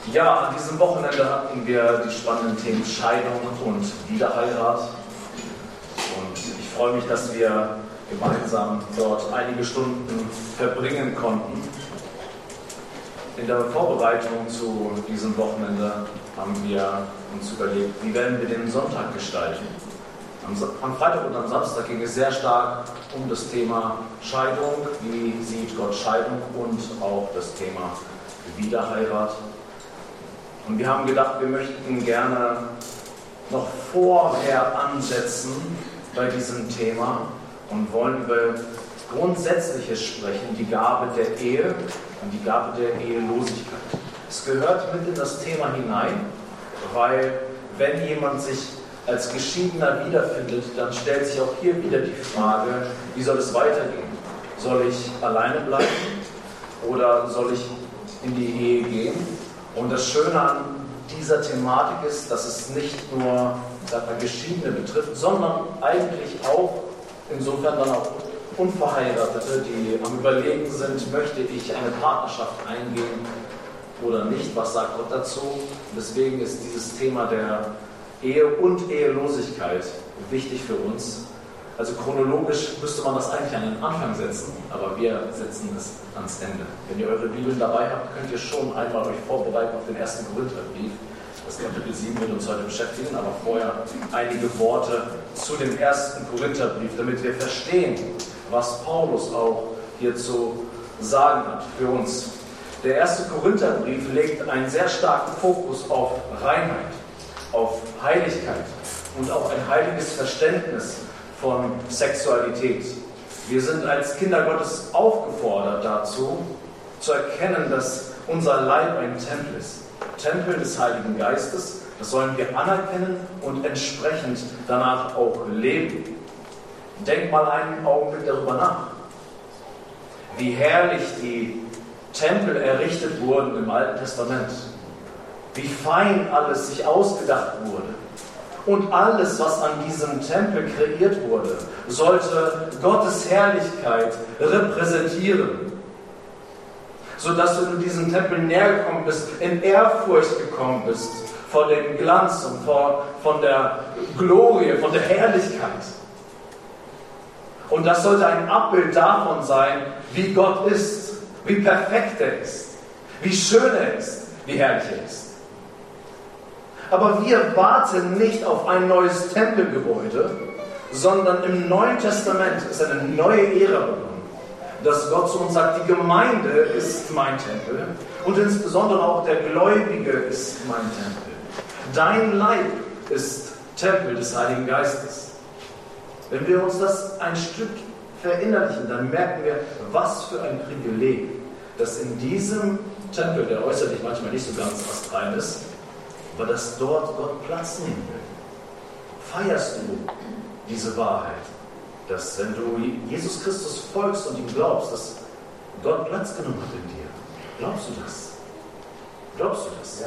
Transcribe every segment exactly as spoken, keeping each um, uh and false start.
Ja, an diesem Wochenende hatten wir die spannenden Themen Scheidung und Wiederheirat. Und ich freue mich, dass wir gemeinsam dort einige Stunden verbringen konnten. In der Vorbereitung zu diesem Wochenende haben wir uns überlegt, wie werden wir den Sonntag gestalten. Am Freitag und am Samstag ging es sehr stark um das Thema Scheidung, wie sieht Gott Scheidung, und auch das Thema Wiederheirat. Und wir haben gedacht, wir möchten gerne noch vorher ansetzen bei diesem Thema und wollen über Grundsätzliches sprechen, die Gabe der Ehe und die Gabe der Ehelosigkeit. Es gehört mit in das Thema hinein, weil wenn jemand sich als Geschiedener wiederfindet, dann stellt sich auch hier wieder die Frage, wie soll es weitergehen? Soll ich alleine bleiben oder soll ich in die Ehe gehen? Und das Schöne an dieser Thematik ist, dass es nicht nur sag mal, Geschiedene betrifft, sondern eigentlich auch insofern dann auch Unverheiratete, die am Überlegen sind, möchte ich eine Partnerschaft eingehen oder nicht, was sagt Gott dazu? Und deswegen ist dieses Thema der Ehe und Ehelosigkeit wichtig für uns. Also chronologisch müsste man das eigentlich an den Anfang setzen, aber wir setzen es ans Ende. Wenn ihr eure Bibeln dabei habt, könnt ihr schon einmal euch vorbereiten auf den ersten Korintherbrief. Das Kapitel sieben wird uns heute beschäftigen, aber vorher einige Worte zu dem ersten Korintherbrief, damit wir verstehen, was Paulus auch hier zu sagen hat für uns. Der erste Korintherbrief legt einen sehr starken Fokus auf Reinheit, auf Heiligkeit und auch ein heiliges Verständnis von Sexualität. Wir sind als Kinder Gottes aufgefordert dazu, zu erkennen, dass unser Leib ein Tempel ist. Tempel des Heiligen Geistes, das sollen wir anerkennen und entsprechend danach auch leben. Denk mal einen Augenblick darüber nach, wie herrlich die Tempel errichtet wurden im Alten Testament, wie fein alles sich ausgedacht wurde. Und alles, was an diesem Tempel kreiert wurde, sollte Gottes Herrlichkeit repräsentieren. Sodass du in diesem Tempel näher gekommen bist, in Ehrfurcht gekommen bist vor dem Glanz und vor, von der Glorie, von der Herrlichkeit. Und das sollte ein Abbild davon sein, wie Gott ist, wie perfekt er ist, wie schön er ist, wie herrlich er ist. Aber wir warten nicht auf ein neues Tempelgebäude, sondern im Neuen Testament ist eine neue Ära begonnen, dass Gott zu uns sagt, die Gemeinde ist mein Tempel und insbesondere auch der Gläubige ist mein Tempel. Dein Leib ist Tempel des Heiligen Geistes. Wenn wir uns das ein Stück verinnerlichen, dann merken wir, was für ein Privileg, dass in diesem Tempel, der äußerlich manchmal nicht so ganz astrein ist, aber dass dort Gott Platz nehmen will. Feierst du diese Wahrheit, dass wenn du Jesus Christus folgst und ihm glaubst, dass Gott Platz genommen hat in dir? Glaubst du das? Glaubst du das?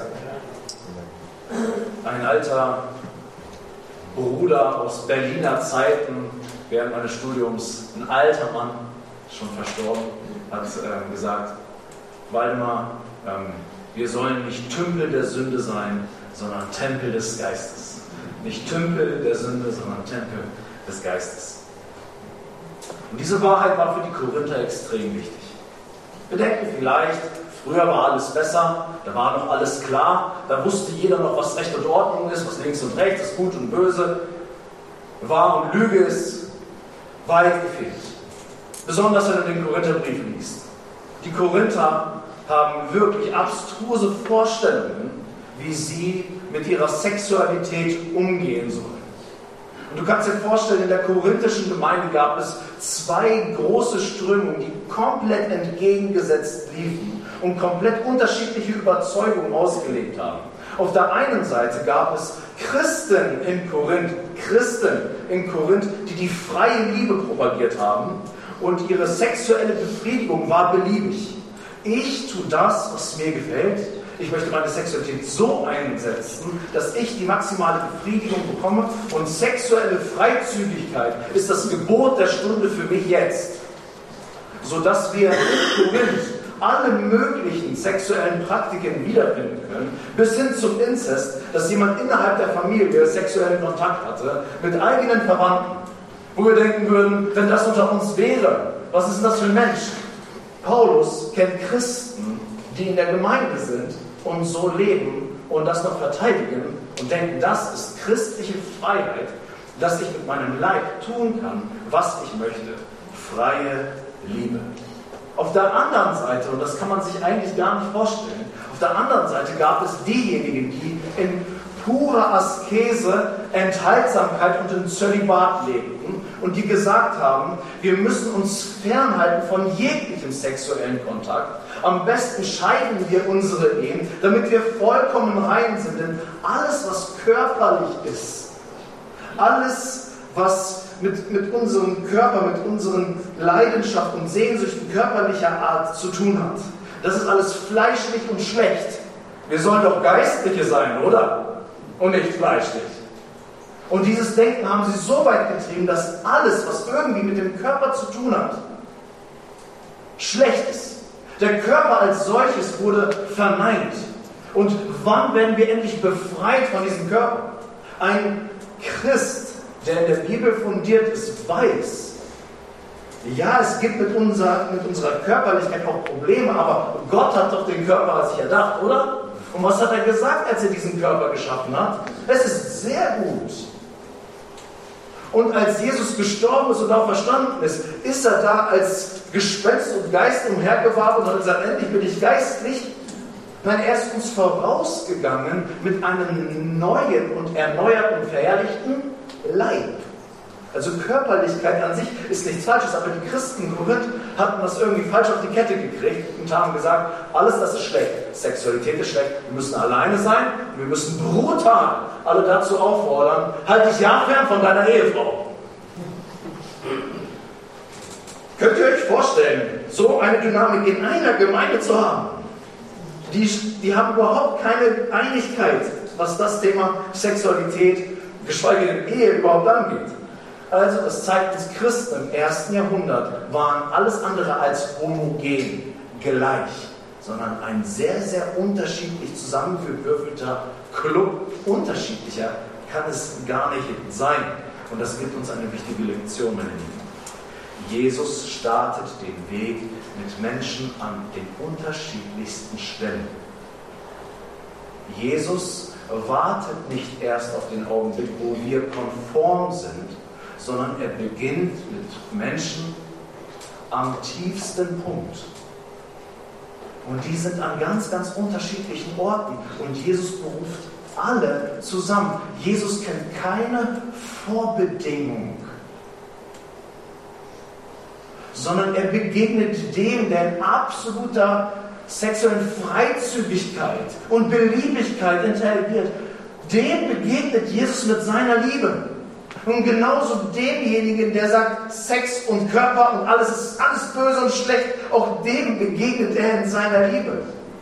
Ein alter Bruder aus Berliner Zeiten, während meines Studiums, ein alter Mann, schon verstorben, hat äh, gesagt, Waldemar, ähm, wir sollen nicht Tümpel der Sünde sein, sondern Tempel des Geistes. Nicht Tümpel der Sünde, sondern Tempel des Geistes. Und diese Wahrheit war für die Korinther extrem wichtig. Wir denken vielleicht, früher war alles besser, da war noch alles klar, da wusste jeder noch, was Recht und Ordnung ist, was links und rechts ist, gut und böse, Wahr und Lüge ist, weit gefehlt. Besonders wenn du den Korintherbrief liest. Die Korinther haben wirklich abstruse Vorstellungen, wie sie mit ihrer Sexualität umgehen sollen. Und du kannst dir vorstellen, in der korinthischen Gemeinde gab es zwei große Strömungen, die komplett entgegengesetzt liefen und komplett unterschiedliche Überzeugungen ausgelebt haben. Auf der einen Seite gab es Christen in Korinth, Christen in Korinth, die die freie Liebe propagiert haben und ihre sexuelle Befriedigung war beliebig. Ich tue das, was mir gefällt. Ich möchte meine Sexualität so einsetzen, dass ich die maximale Befriedigung bekomme, und sexuelle Freizügigkeit ist das Gebot der Stunde für mich jetzt. Sodass wir in Korinth alle möglichen sexuellen Praktiken wiederfinden können, bis hin zum Inzest, dass jemand innerhalb der Familie sexuellen Kontakt hatte mit eigenen Verwandten, wo wir denken würden, wenn das unter uns wäre, was ist denn das für ein Mensch? Paulus kennt Christen, die in der Gemeinde sind und so leben und das noch verteidigen und denken, das ist christliche Freiheit, dass ich mit meinem Leib tun kann, was ich möchte. Freie Liebe. Auf der anderen Seite, und das kann man sich eigentlich gar nicht vorstellen, auf der anderen Seite gab es diejenigen, die in purer Askese, Enthaltsamkeit und im Zölibat lebten und die gesagt haben, wir müssen uns fernhalten von jeglichem sexuellen Kontakt. Am besten scheiden wir unsere Ehen, damit wir vollkommen rein sind. Denn alles, was körperlich ist, alles, was mit, mit unserem Körper, mit unseren Leidenschaften und Sehnsüchten körperlicher Art zu tun hat, das ist alles fleischlich und schlecht. Wir sollen doch Geistliche sein, oder? Und nicht fleischlich. Und dieses Denken haben sie so weit getrieben, dass alles, was irgendwie mit dem Körper zu tun hat, schlecht ist. Der Körper als solches wurde verneint. Und wann werden wir endlich befreit von diesem Körper? Ein Christ, der in der Bibel fundiert ist, weiß, ja, es gibt mit, unser, mit unserer Körperlichkeit auch Probleme, aber Gott hat doch den Körper als sich erdacht, oder? Und was hat er gesagt, als er diesen Körper geschaffen hat? Es ist sehr gut. Und als Jesus gestorben ist und auch verstanden ist, ist er da als Gespenst und Geist umhergewartet und hat gesagt, endlich bin ich geistlich. Nein, er ist uns vorausgegangen mit einem neuen und erneuerten und verherrlichten Leib. Also Körperlichkeit an sich ist nichts Falsches, aber die Christen in Korinth hatten das irgendwie falsch auf die Kette gekriegt und haben gesagt, alles das ist schlecht, Sexualität ist schlecht, wir müssen alleine sein, wir müssen brutal alle dazu auffordern, halt dich ja fern von deiner Ehefrau. Könnt ihr euch vorstellen, so eine Dynamik in einer Gemeinde zu haben? Die, die haben überhaupt keine Einigkeit, was das Thema Sexualität, geschweige denn Ehe überhaupt angeht. Also, das zeigt uns, Christen im ersten Jahrhundert waren alles andere als homogen, gleich, sondern ein sehr, sehr unterschiedlich zusammengewürfelter Club. Unterschiedlicher kann es gar nicht sein. Und das gibt uns eine wichtige Lektion, meine Lieben. Jesus startet den Weg mit Menschen an den unterschiedlichsten Stellen. Jesus wartet nicht erst auf den Augenblick, wo wir konform sind, sondern er beginnt mit Menschen am tiefsten Punkt. Und die sind an ganz, ganz unterschiedlichen Orten. Und Jesus beruft alle zusammen. Jesus kennt keine Vorbedingung, sondern er begegnet dem, der in absoluter sexuellen Freizügigkeit und Beliebigkeit interagiert. Dem begegnet Jesus mit seiner Liebe. Und genauso demjenigen, der sagt, Sex und Körper und alles ist alles böse und schlecht, auch dem begegnet er in seiner Liebe.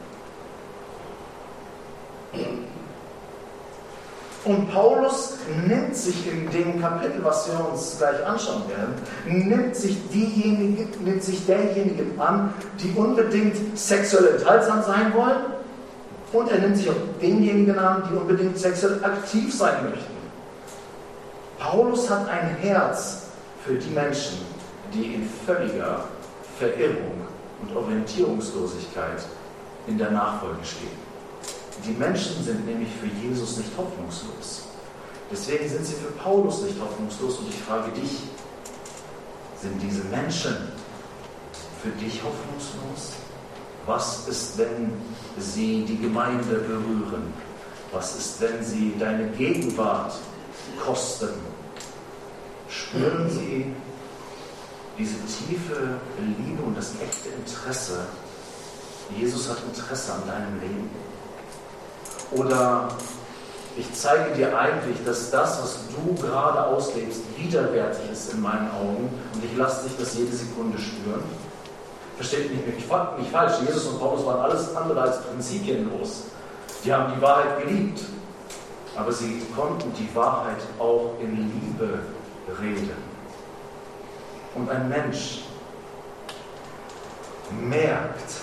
Und Paulus nimmt sich in dem Kapitel, was wir uns gleich anschauen werden, nimmt sich, diejenigen, nimmt sich derjenigen an, die unbedingt sexuell enthaltsam sein wollen, und er nimmt sich auch denjenigen an, die unbedingt sexuell aktiv sein möchten. Paulus hat ein Herz für die Menschen, die in völliger Verirrung und Orientierungslosigkeit in der Nachfolge stehen. Die Menschen sind nämlich für Jesus nicht hoffnungslos. Deswegen sind sie für Paulus nicht hoffnungslos. Und ich frage dich, sind diese Menschen für dich hoffnungslos? Was ist, wenn sie die Gemeinde berühren? Was ist, wenn sie deine Gegenwart kosten? Spüren sie diese tiefe Liebe und das echte Interesse? Jesus hat Interesse an deinem Leben. Oder ich zeige dir eigentlich, dass das, was du gerade auslebst, widerwärtig ist in meinen Augen und ich lasse dich das jede Sekunde spüren. Versteht mich nicht, nicht falsch, Jesus und Paulus waren alles andere als prinzipienlos. Die haben die Wahrheit geliebt, aber sie konnten die Wahrheit auch in Liebe reden. Und ein Mensch merkt,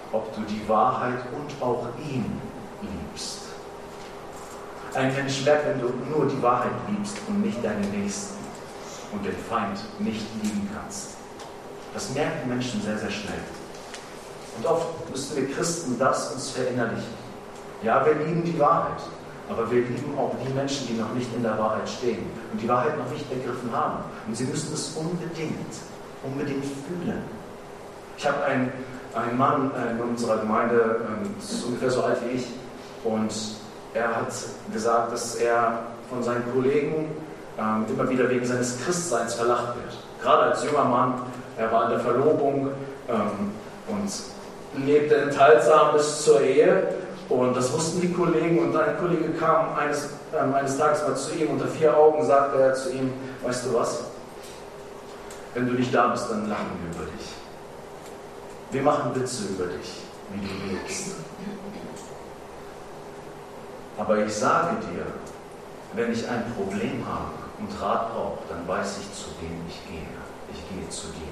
ob du die Wahrheit und auch ihn liebst. Ein Mensch merkt, wenn du nur die Wahrheit liebst und nicht deinen Nächsten und den Feind nicht lieben kannst. Das merken Menschen sehr, sehr schnell. Und oft müssen wir Christen das uns verinnerlichen. Ja, wir lieben die Wahrheit, aber wir lieben auch die Menschen, die noch nicht in der Wahrheit stehen und die Wahrheit noch nicht begriffen haben. Und sie müssen es unbedingt, unbedingt fühlen. Ich habe einen, einen Mann in unserer Gemeinde, das ist ungefähr so alt wie ich, und er hat gesagt, dass er von seinen Kollegen ähm, immer wieder wegen seines Christseins verlacht wird. Gerade als junger Mann, er war in der Verlobung ähm, und lebte enthaltsam bis zur Ehe. Und das wussten die Kollegen. Und ein Kollege kam eines, ähm, eines Tages mal zu ihm, unter vier Augen sagte er zu ihm, weißt du was, wenn du nicht da bist, dann lachen wir über dich. Wir machen Witze über dich, wie du lebst. Aber ich sage dir, wenn ich ein Problem habe und Rat brauche, dann weiß ich, zu wem ich gehe. Ich gehe zu dir.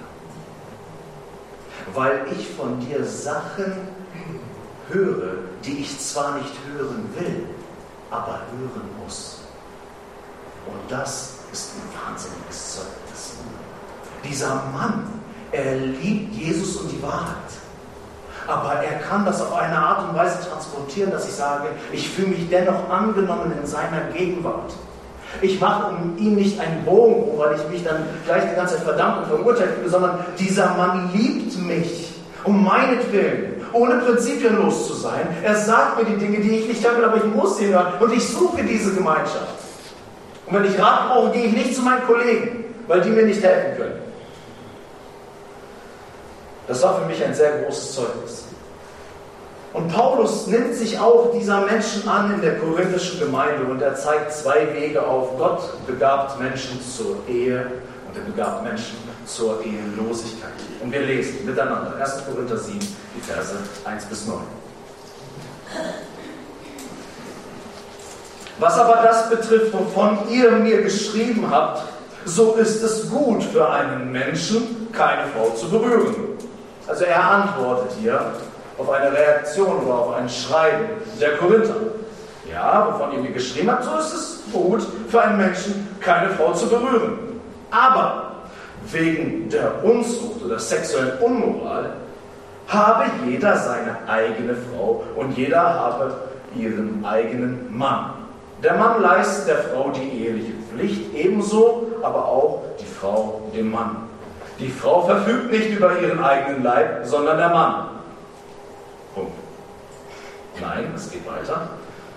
Weil ich von dir Sachen höre, die ich zwar nicht hören will, aber hören muss. Und das ist ein wahnsinniges Zeugnis. Dieser Mann, er liebt Jesus und die Wahrheit. Aber er kann das auf eine Art und Weise transportieren, dass ich sage, ich fühle mich dennoch angenommen in seiner Gegenwart. Ich mache um ihn nicht einen Bogen, weil ich mich dann gleich die ganze Zeit verdammt und verurteilt fühle, sondern dieser Mann liebt mich um meinetwillen, ohne prinzipienlos zu sein. Er sagt mir die Dinge, die ich nicht hören will, aber ich muss sie hören und ich suche diese Gemeinschaft. Und wenn ich Rat brauche, gehe ich nicht zu meinen Kollegen, weil die mir nicht helfen können. Das war für mich ein sehr großes Zeugnis. Und Paulus nimmt sich auch dieser Menschen an in der korinthischen Gemeinde und er zeigt zwei Wege auf. Gott begabt Menschen zur Ehe und er begabt Menschen zur Ehelosigkeit. Und wir lesen miteinander erster Korinther sieben, die Verse eins bis neun. Was aber das betrifft, wovon ihr mir geschrieben habt, so ist es gut für einen Menschen, keine Frau zu berühren. Also er antwortet hier auf eine Reaktion oder auf ein Schreiben der Korinther. Ja, wovon ihr mir geschrieben habt, so ist es gut für einen Menschen, keine Frau zu berühren. Aber wegen der Unzucht oder sexuellen Unmoral habe jeder seine eigene Frau und jeder habe ihren eigenen Mann. Der Mann leistet der Frau die eheliche Pflicht, ebenso aber auch die Frau dem Mann. Die Frau verfügt nicht über ihren eigenen Leib, sondern der Mann. Punkt. Nein, es geht weiter.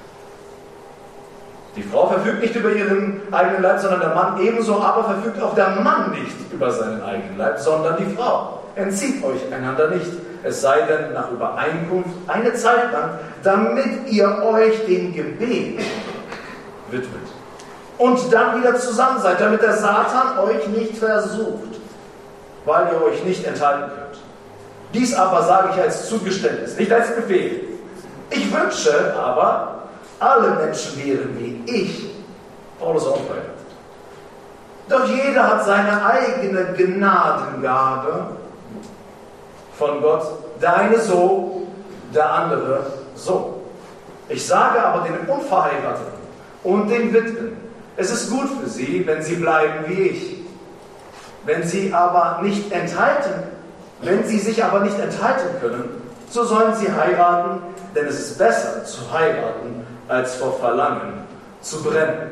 Die Frau verfügt nicht über ihren eigenen Leib, sondern der Mann ebenso, aber verfügt auch der Mann nicht über seinen eigenen Leib, sondern die Frau. Entzieht euch einander nicht, es sei denn nach Übereinkunft eine Zeit lang, damit ihr euch dem Gebet widmet. Und dann wieder zusammen seid, damit der Satan euch nicht versucht, weil ihr euch nicht enthalten könnt. Dies aber sage ich als Zugeständnis, nicht als Befehl. Ich wünsche aber, alle Menschen wären wie ich. Paulus auch weiter. Doch jeder hat seine eigene Gnadengabe von Gott. Der eine so, der andere so. Ich sage aber den Unverheirateten und den Witwen, es ist gut für sie, wenn sie bleiben wie ich. Wenn sie aber nicht enthalten, wenn sie sich aber nicht enthalten können, so sollen sie heiraten, denn es ist besser zu heiraten, als vor Verlangen zu brennen.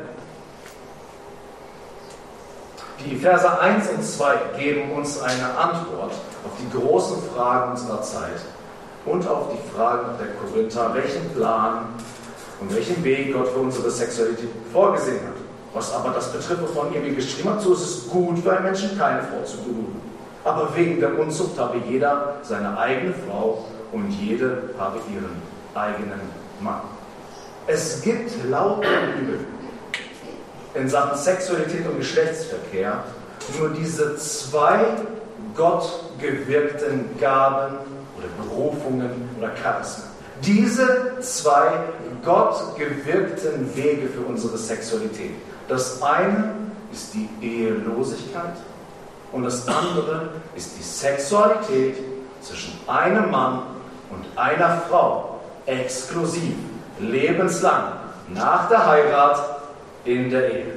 Die Verse eins und zwei geben uns eine Antwort auf die großen Fragen unserer Zeit und auf die Fragen der Korinther, welchen Plan und welchen Weg Gott für unsere Sexualität vorgesehen hat. Was aber das betrifft, wovon ihr mir geschrieben habt, so ist es gut für einen Menschen, keine Frau zu berühren. Aber wegen der Unzucht habe jeder seine eigene Frau und jede habe ihren eigenen Mann. Es gibt laut der Bibel in Sachen Sexualität und Geschlechtsverkehr nur diese zwei Gott gewirkten Gaben oder Berufungen oder Charismen. Diese zwei Gott gewirkten Wege für unsere Sexualität. Das eine ist die Ehelosigkeit und das andere ist die Sexualität zwischen einem Mann und einer Frau exklusiv, lebenslang, nach der Heirat in der Ehe.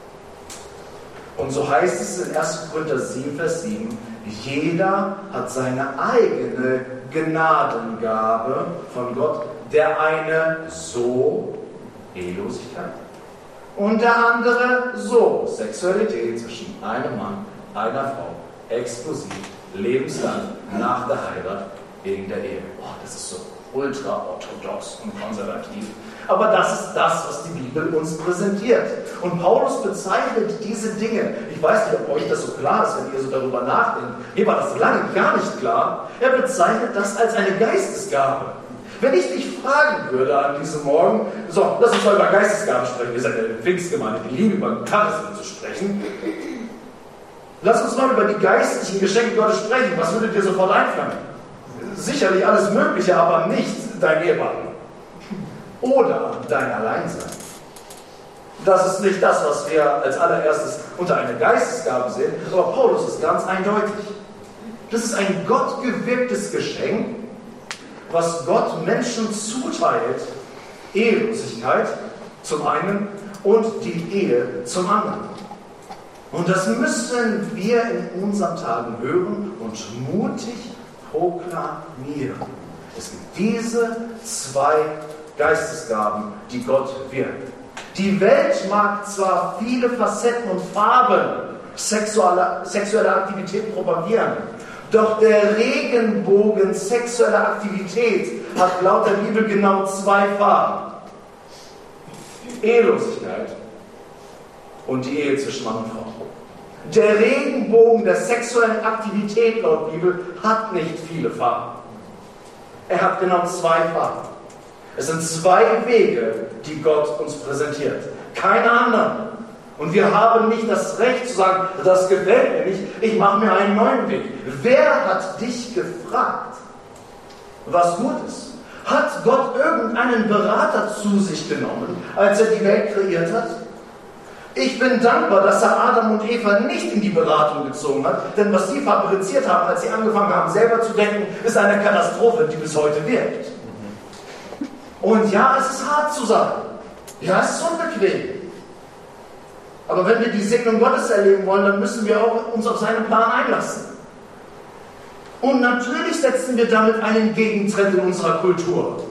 Und so heißt es in erster Korinther sieben, Vers sieben, jeder hat seine eigene Gnadengabe von Gott, der eine so, Ehelosigkeit, und der andere so, Sexualität zwischen einem Mann, einer Frau, exklusiv, lebenslang, nach der Heirat, in der Ehe. Boah, das ist so ultra-orthodox und konservativ. Aber das ist das, was die Bibel uns präsentiert. Und Paulus bezeichnet diese Dinge. Ich weiß nicht, ob euch das so klar ist, wenn ihr so darüber nachdenkt. Mir war das lange gar nicht klar. Er bezeichnet das als eine Geistesgabe. Wenn ich dich fragen würde an diesem Morgen, so, lass uns mal über Geistesgaben sprechen. Wir sind ja eine Pfingstgemeinde, die lieben über Charismen zu sprechen. Lass uns mal über die geistlichen Geschenke Gottes sprechen. Was würde dir sofort einfallen? Sicherlich alles Mögliche, aber nicht dein Ehepartner. Oder dein Alleinsein. Das ist nicht das, was wir als allererstes unter eine Geistesgabe sehen, aber Paulus ist ganz eindeutig. Das ist ein gottgewirktes Geschenk, was Gott Menschen zuteilt. Ehelosigkeit zum einen und die Ehe zum anderen. Und das müssen wir in unseren Tagen hören und mutig proklamieren. Es gibt diese zwei Geistesgaben, die Gott wirkt. Die Welt mag zwar viele Facetten und Farben sexueller, sexueller Aktivität propagieren, doch der Regenbogen sexueller Aktivität hat laut der Bibel genau zwei Farben. Ehelosigkeit und die Ehe zwischen Mann und Frau. Der Regenbogen der sexuellen Aktivität laut Bibel hat nicht viele Farben. Er hat genau zwei Farben. Es sind zwei Wege, die Gott uns präsentiert. Keine anderen. Und wir haben nicht das Recht zu sagen, das gefällt mir nicht, ich mache mir einen neuen Weg. Wer hat dich gefragt, was gut ist? Hat Gott irgendeinen Berater zu sich genommen, als er die Welt kreiert hat? Ich bin dankbar, dass er Adam und Eva nicht in die Beratung gezogen hat, denn was sie fabriziert haben, als sie angefangen haben, selber zu denken, ist eine Katastrophe, die bis heute wirkt. Und ja, es ist hart zu sagen. Ja, es ist unbequem. Aber wenn wir die Segnung Gottes erleben wollen, dann müssen wir auch uns auf seinen Plan einlassen. Und natürlich setzen wir damit einen Gegentrend in unserer Kultur.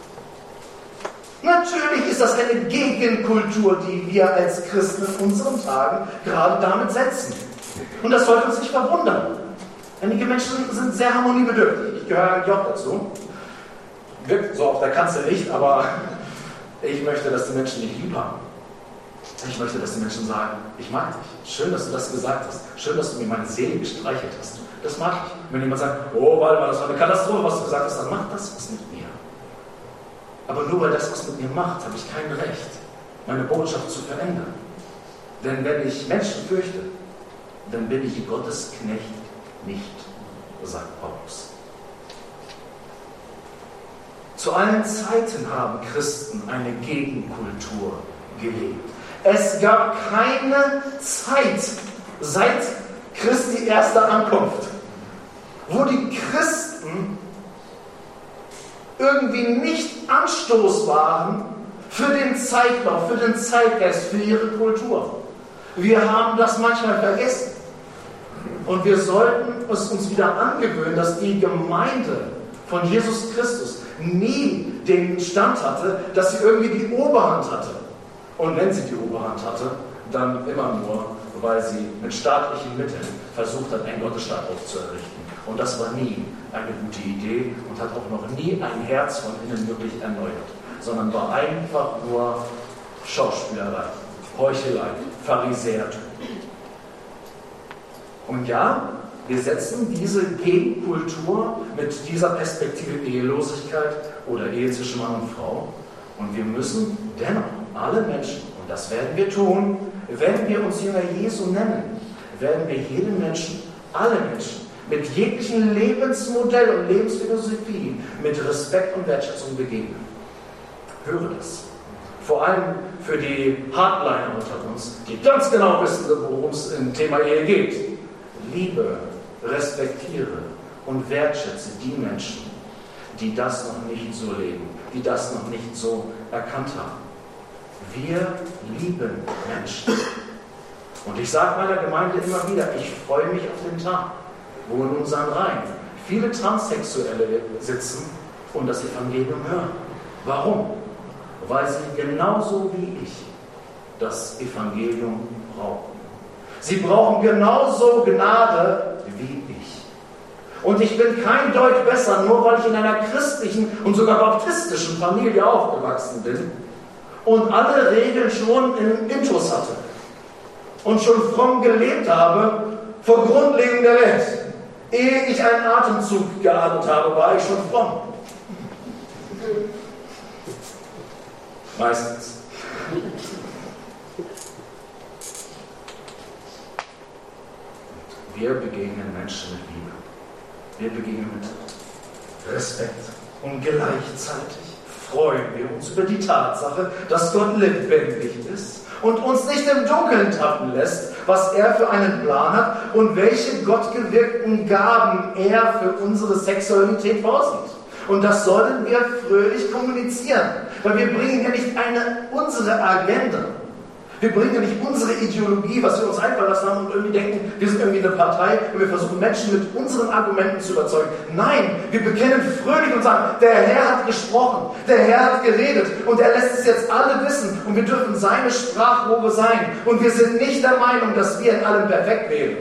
Natürlich ist das eine Gegenkultur, die wir als Christen in unseren Tagen gerade damit setzen. Und das sollte uns nicht verwundern. Einige Menschen sind sehr harmoniebedürftig. Ich gehöre eigentlich auch dazu. Wirkt so auf der Kanzel nicht, aber ich möchte, dass die Menschen dich lieb haben. Ich möchte, dass die Menschen sagen, ich mag dich. Schön, dass du das gesagt hast. Schön, dass du mir meine Seele gestreichelt hast. Das mag ich. Wenn jemand sagt, oh, Waldemar, das war eine Katastrophe, was du gesagt hast, dann macht das was mit mir. Aber nur weil das was mit mir macht, habe ich kein Recht, meine Botschaft zu verändern. Denn wenn ich Menschen fürchte, dann bin ich Gottes Knecht nicht, sagt Paulus. Zu allen Zeiten haben Christen eine Gegenkultur gelebt. Es gab keine Zeit seit Christi erster Ankunft, wo die Christen irgendwie nicht Anstoß waren für den Zeitlauf, für den Zeitgeist, für ihre Kultur. Wir haben das manchmal vergessen. Und wir sollten es uns wieder angewöhnen, dass die Gemeinde von Jesus Christus nie den Stand hatte, dass sie irgendwie die Oberhand hatte. Und wenn sie die Oberhand hatte, dann immer nur, weil sie mit staatlichen Mitteln versucht hat, einen Gottesstaat aufzuerrichten. Und das war nie eine gute Idee und hat auch noch nie ein Herz von innen wirklich erneuert, sondern war einfach nur Schauspielerei, Heuchelei, Pharisäertum. Und ja, wir setzen diese Gegenkultur mit dieser Perspektive Ehelosigkeit oder Ehe zwischen Mann und Frau. Und wir müssen dennoch alle Menschen, und das werden wir tun, wenn wir uns Jünger Jesu nennen, werden wir jedem Menschen, alle Menschen, mit jeglichen Lebensmodell und Lebensphilosophie mit Respekt und Wertschätzung begegnen. Höre das. Vor allem für die Hardliner unter uns, die ganz genau wissen, worum es im Thema Ehe geht. Liebe, respektiere und wertschätze die Menschen, die das noch nicht so leben, die das noch nicht so erkannt haben. Wir lieben Menschen. Und ich sage meiner Gemeinde immer wieder, ich freue mich auf den Tag, wo in unseren Reihen viele Transsexuelle sitzen und das Evangelium hören. Warum? Weil sie genauso wie ich das Evangelium brauchen. Sie brauchen genauso Gnade wie ich. Und ich bin kein Deut besser, nur weil ich in einer christlichen und sogar baptistischen Familie aufgewachsen bin und alle Regeln schon im Intus hatte und schon fromm gelebt habe vor Grundlegung der Welt. Ehe ich einen Atemzug geatmet habe, war ich schon fromm. Meistens. Wir begegnen Menschen mit Liebe. Wir begegnen mit Respekt. Und gleichzeitig freuen wir uns über die Tatsache, dass Gott lebendig ist und uns nicht im Dunkeln tappen lässt, was er für einen Plan hat und welche gottgewirkten Gaben er für unsere Sexualität vorsieht. Und das sollten wir fröhlich kommunizieren, weil wir bringen ja nicht eine, unsere Agenda. Wir bringen ja nicht unsere Ideologie, was wir uns einfallen lassen haben und irgendwie denken, wir sind irgendwie eine Partei und wir versuchen Menschen mit unseren Argumenten zu überzeugen. Nein, wir bekennen fröhlich und sagen, der Herr hat gesprochen, der Herr hat geredet und er lässt es jetzt alle wissen und wir dürfen seine Sprachrohre sein. Und wir sind nicht der Meinung, dass wir in allem perfekt wären.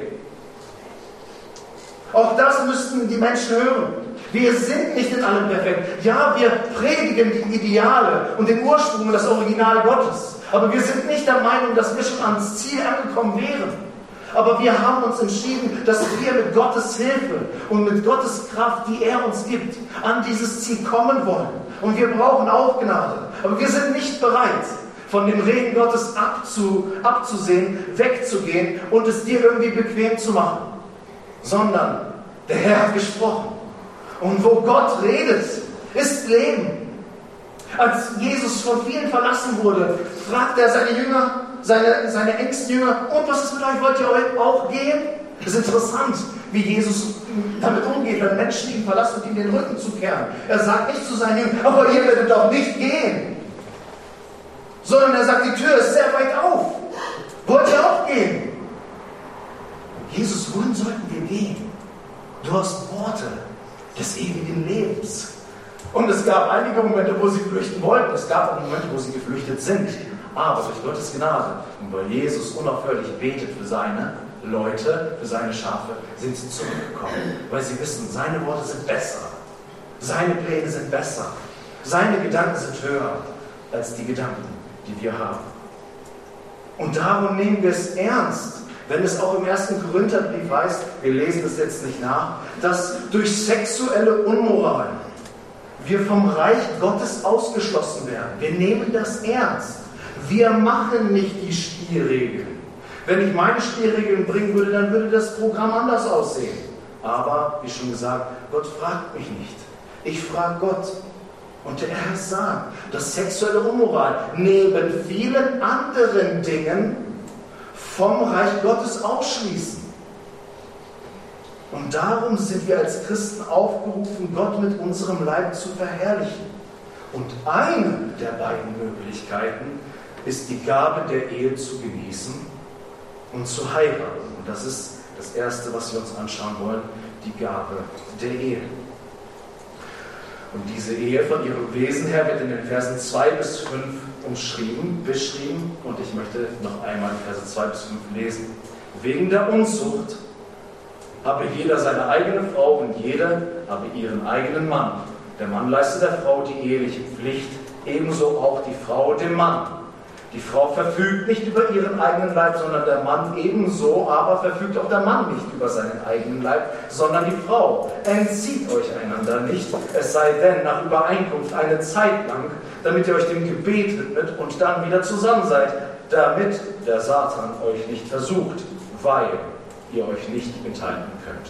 Auch das müssten die Menschen hören. Wir sind nicht in allem perfekt. Ja, wir predigen die Ideale und den Ursprung und das Original Gottes. Aber wir sind nicht der Meinung, dass wir schon ans Ziel angekommen wären. Aber wir haben uns entschieden, dass wir mit Gottes Hilfe und mit Gottes Kraft, die er uns gibt, an dieses Ziel kommen wollen. Und wir brauchen auch Gnade. Aber wir sind nicht bereit, von dem Reden Gottes abzu, abzusehen, wegzugehen und es dir irgendwie bequem zu machen. Sondern der Herr hat gesprochen. Und wo Gott redet, ist Leben. Als Jesus von vielen verlassen wurde, fragt er seine Jünger, seine, seine engsten Jünger, und was ist mit euch, wollt ihr auch gehen? Es ist interessant, wie Jesus damit umgeht, wenn Menschen ihn verlassen und ihm den Rücken zukehren. Er sagt nicht zu seinen Jüngern, aber ihr werdet doch nicht gehen. Sondern er sagt, die Tür ist sehr weit auf. Wollt ihr auch gehen? Jesus, wohin sollten wir gehen? Du hast Worte des ewigen Lebens. Und es gab einige Momente, wo sie flüchten wollten. Es gab auch Momente, wo sie geflüchtet sind. Aber durch Gottes Gnade und weil Jesus unaufhörlich betet für seine Leute, für seine Schafe, sind sie zurückgekommen. Weil sie wissen, seine Worte sind besser. Seine Pläne sind besser. Seine Gedanken sind höher als die Gedanken, die wir haben. Und darum nehmen wir es ernst, wenn es auch im ersten Korintherbrief heißt, wir lesen es jetzt nicht nach, dass durch sexuelle Unmoral wir vom Reich Gottes ausgeschlossen werden. Wir nehmen das ernst. Wir machen nicht die Spielregeln. Wenn ich meine Spielregeln bringen würde, dann würde das Programm anders aussehen. Aber, wie schon gesagt, Gott fragt mich nicht. Ich frage Gott. Und der Herr sagt, dass sexuelle Unmoral neben vielen anderen Dingen vom Reich Gottes ausschließen. Und darum sind wir als Christen aufgerufen, Gott mit unserem Leib zu verherrlichen. Und eine der beiden Möglichkeiten ist die Gabe der Ehe zu genießen und zu heiraten. Und das ist das Erste, was wir uns anschauen wollen, die Gabe der Ehe. Und diese Ehe von ihrem Wesen her wird in den Versen zwei bis fünf umschrieben, beschrieben. Und ich möchte noch einmal die Verse zwei bis fünf lesen. Wegen der Unzucht habe jeder seine eigene Frau und jede habe ihren eigenen Mann. Der Mann leistet der Frau die eheliche Pflicht, ebenso auch die Frau dem Mann. Die Frau verfügt nicht über ihren eigenen Leib, sondern der Mann ebenso, aber verfügt auch der Mann nicht über seinen eigenen Leib, sondern die Frau. Entzieht euch einander nicht, es sei denn nach Übereinkunft eine Zeit lang, damit ihr euch dem Gebet widmet und dann wieder zusammen seid, damit der Satan euch nicht versucht, weil ihr euch nicht enthalten könnt.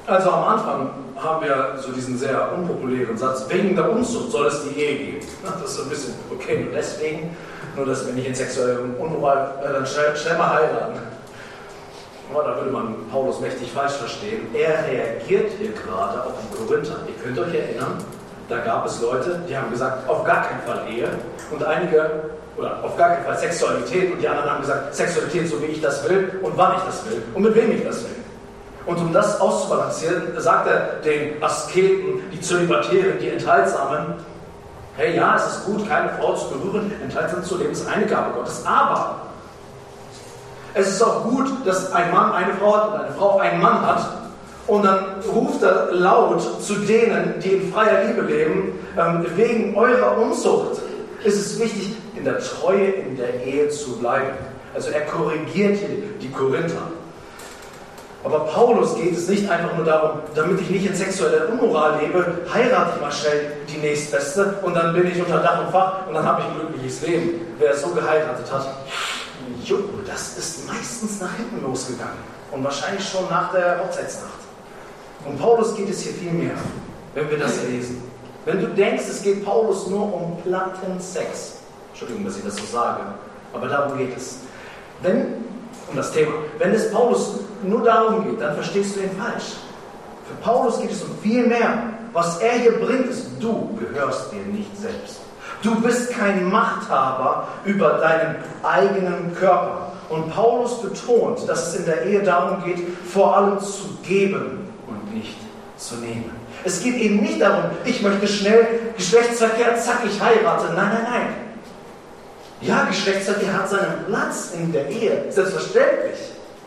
Also am Anfang haben wir so diesen sehr unpopulären Satz, wegen der Unzucht soll es die Ehe geben. Das ist so ein bisschen, okay, nur deswegen, nur dass wir nicht in sexuellem Unmoral, äh, dann schnell, schnell mal heiraten. Aber da würde man Paulus mächtig falsch verstehen. Er reagiert hier gerade auf die Korinther. Ihr könnt euch erinnern, da gab es Leute, die haben gesagt, auf gar keinen Fall Ehe. Und einige, oder auf gar keinen Fall Sexualität. Und die anderen haben gesagt, Sexualität so wie ich das will und wann ich das will und mit wem ich das will. Und um das auszubalancieren, sagt er den Asketen, die Zölibatären, die Enthaltsamen, hey, ja, es ist gut, keine Frau zu berühren, enthaltsam zu leben, ist eine Gabe Gottes. Aber es ist auch gut, dass ein Mann eine Frau hat und eine Frau einen Mann hat. Und dann ruft er laut zu denen, die in freier Liebe leben, ähm, wegen eurer Unzucht ist es wichtig, in der Treue in der Ehe zu bleiben. Also er korrigiert hier die Korinther. Aber Paulus geht es nicht einfach nur darum, damit ich nicht in sexueller Unmoral lebe, heirate ich mal schnell die Nächstbeste und dann bin ich unter Dach und Fach und dann habe ich ein glückliches Leben. Wer so geheiratet hat, jo, das ist meistens nach hinten losgegangen und wahrscheinlich schon nach der Hochzeitsnacht. Um Paulus geht es hier viel mehr, wenn wir das lesen. Wenn du denkst, es geht Paulus nur um platten Sex, Entschuldigung, dass ich das so sage, aber darum geht es. Wenn, um das Thema, wenn es Paulus nur darum geht, dann verstehst du ihn falsch. Für Paulus geht es um viel mehr. Was er hier bringt, ist, du gehörst dir nicht selbst. Du bist kein Machthaber über deinen eigenen Körper. Und Paulus betont, dass es in der Ehe darum geht, vor allem zu geben und nicht zu nehmen. Es geht eben nicht darum, ich möchte schnell Geschlechtsverkehr, zack, ich heirate. Nein, nein, nein. Ja, Geschlechtsverkehr hat seinen Platz in der Ehe, selbstverständlich.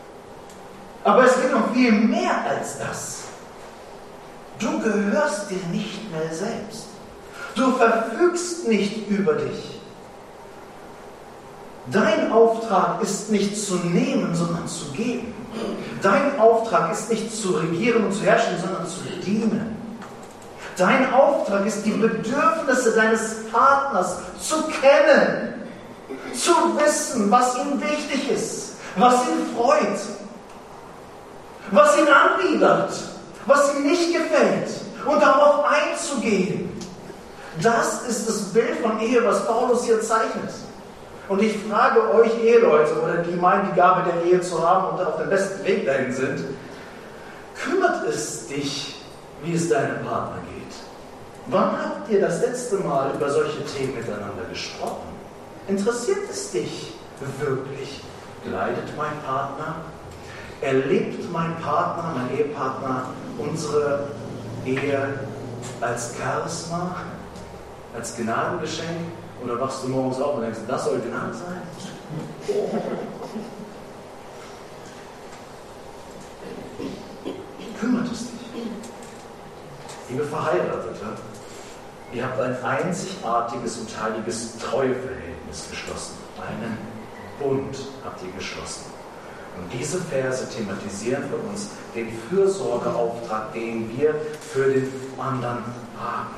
Aber es geht um viel mehr als das. Du gehörst dir nicht mehr selbst. Du verfügst nicht über dich. Dein Auftrag ist nicht zu nehmen, sondern zu geben. Dein Auftrag ist nicht zu regieren und zu herrschen, sondern zu dienen. Dein Auftrag ist, die Bedürfnisse deines Partners zu kennen, zu wissen, was ihm wichtig ist, was ihn freut, was ihn anwidert, was ihm nicht gefällt und darauf einzugehen. Das ist das Bild von Ehe, was Paulus hier zeichnet. Und ich frage euch Eheleute oder die meinen, die Gabe der Ehe zu haben und auf dem besten Weg dahin sind, kümmert es dich, wie es deinem Partner geht? Wann habt ihr das letzte Mal über solche Themen miteinander gesprochen? Interessiert es dich wirklich? Leidet mein Partner? Erlebt mein Partner, mein Ehepartner, unsere Ehe als Charisma, als Gnadengeschenk? Oder wachst du morgens auf und denkst, das soll Gnade sein? Kümmert es dich? Liebe Verheiratete, ihr habt ein einzigartiges und heiliges Treueverhältnis geschlossen. Einen Bund habt ihr geschlossen. Und diese Verse thematisieren für uns den Fürsorgeauftrag, den wir für den anderen haben.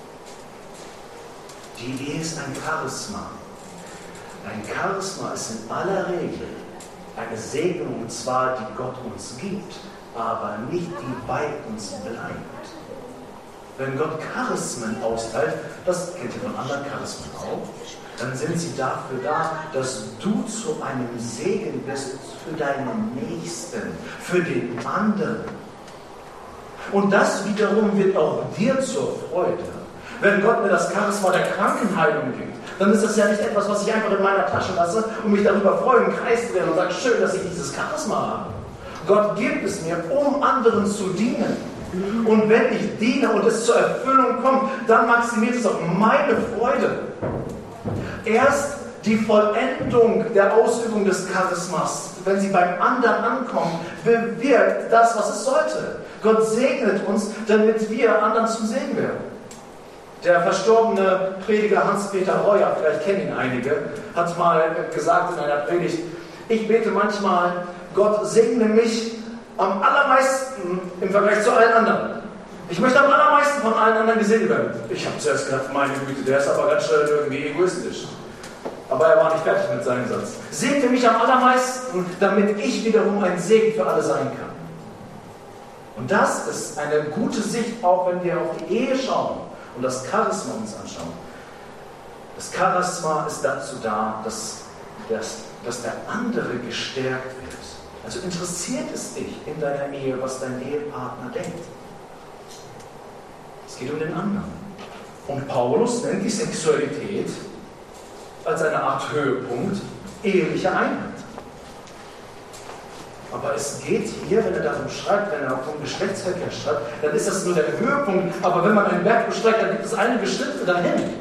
Die Ehe ist ein Charisma. Ein Charisma ist in aller Regel eine Segnung, zwar die Gott uns gibt, aber nicht die bei uns bleibt. Wenn Gott Charismen austeilt, das kennt ihr von anderen Charismen auch, dann sind sie dafür da, dass du zu einem Segen bist für deinen Nächsten, für den anderen. Und das wiederum wird auch dir zur Freude. Wenn Gott mir das Charisma der Krankenheilung gibt, dann ist das ja nicht etwas, was ich einfach in meiner Tasche lasse und mich darüber freue, im Kreis drehe und sage, schön, dass ich dieses Charisma habe. Gott gibt es mir, um anderen zu dienen. Und wenn ich diene und es zur Erfüllung kommt, dann maximiert es auch meine Freude. Erst die Vollendung der Ausübung des Charismas, wenn sie beim anderen ankommt, bewirkt das, was es sollte. Gott segnet uns, damit wir anderen zum Segen werden. Der verstorbene Prediger Hans-Peter Reuer, vielleicht kennen ihn einige, hat mal gesagt in einer Predigt, ich bete manchmal, Gott segne mich am allermeisten im Vergleich zu allen anderen. Ich möchte am allermeisten von allen anderen gesegnet werden. Ich habe zuerst gedacht, meine Güte, der ist aber ganz schön irgendwie egoistisch. Aber er war nicht fertig mit seinem Satz. Segne mich am allermeisten, damit ich wiederum ein Segen für alle sein kann. Und das ist eine gute Sicht, auch wenn wir auf die Ehe schauen und das Charisma uns anschauen. Das Charisma ist dazu da, dass, dass, dass der andere gestärkt wird. Also interessiert es dich in deiner Ehe, was dein Ehepartner denkt? Es geht um den anderen. Und Paulus nennt die Sexualität als eine Art Höhepunkt ehelicher Einheit. Aber es geht hier, wenn er davon schreibt, wenn er vom Geschlechtsverkehr schreibt, dann ist das nur der Höhepunkt. Aber wenn man einen Berg besteigt, dann gibt es einige Schritte dahin.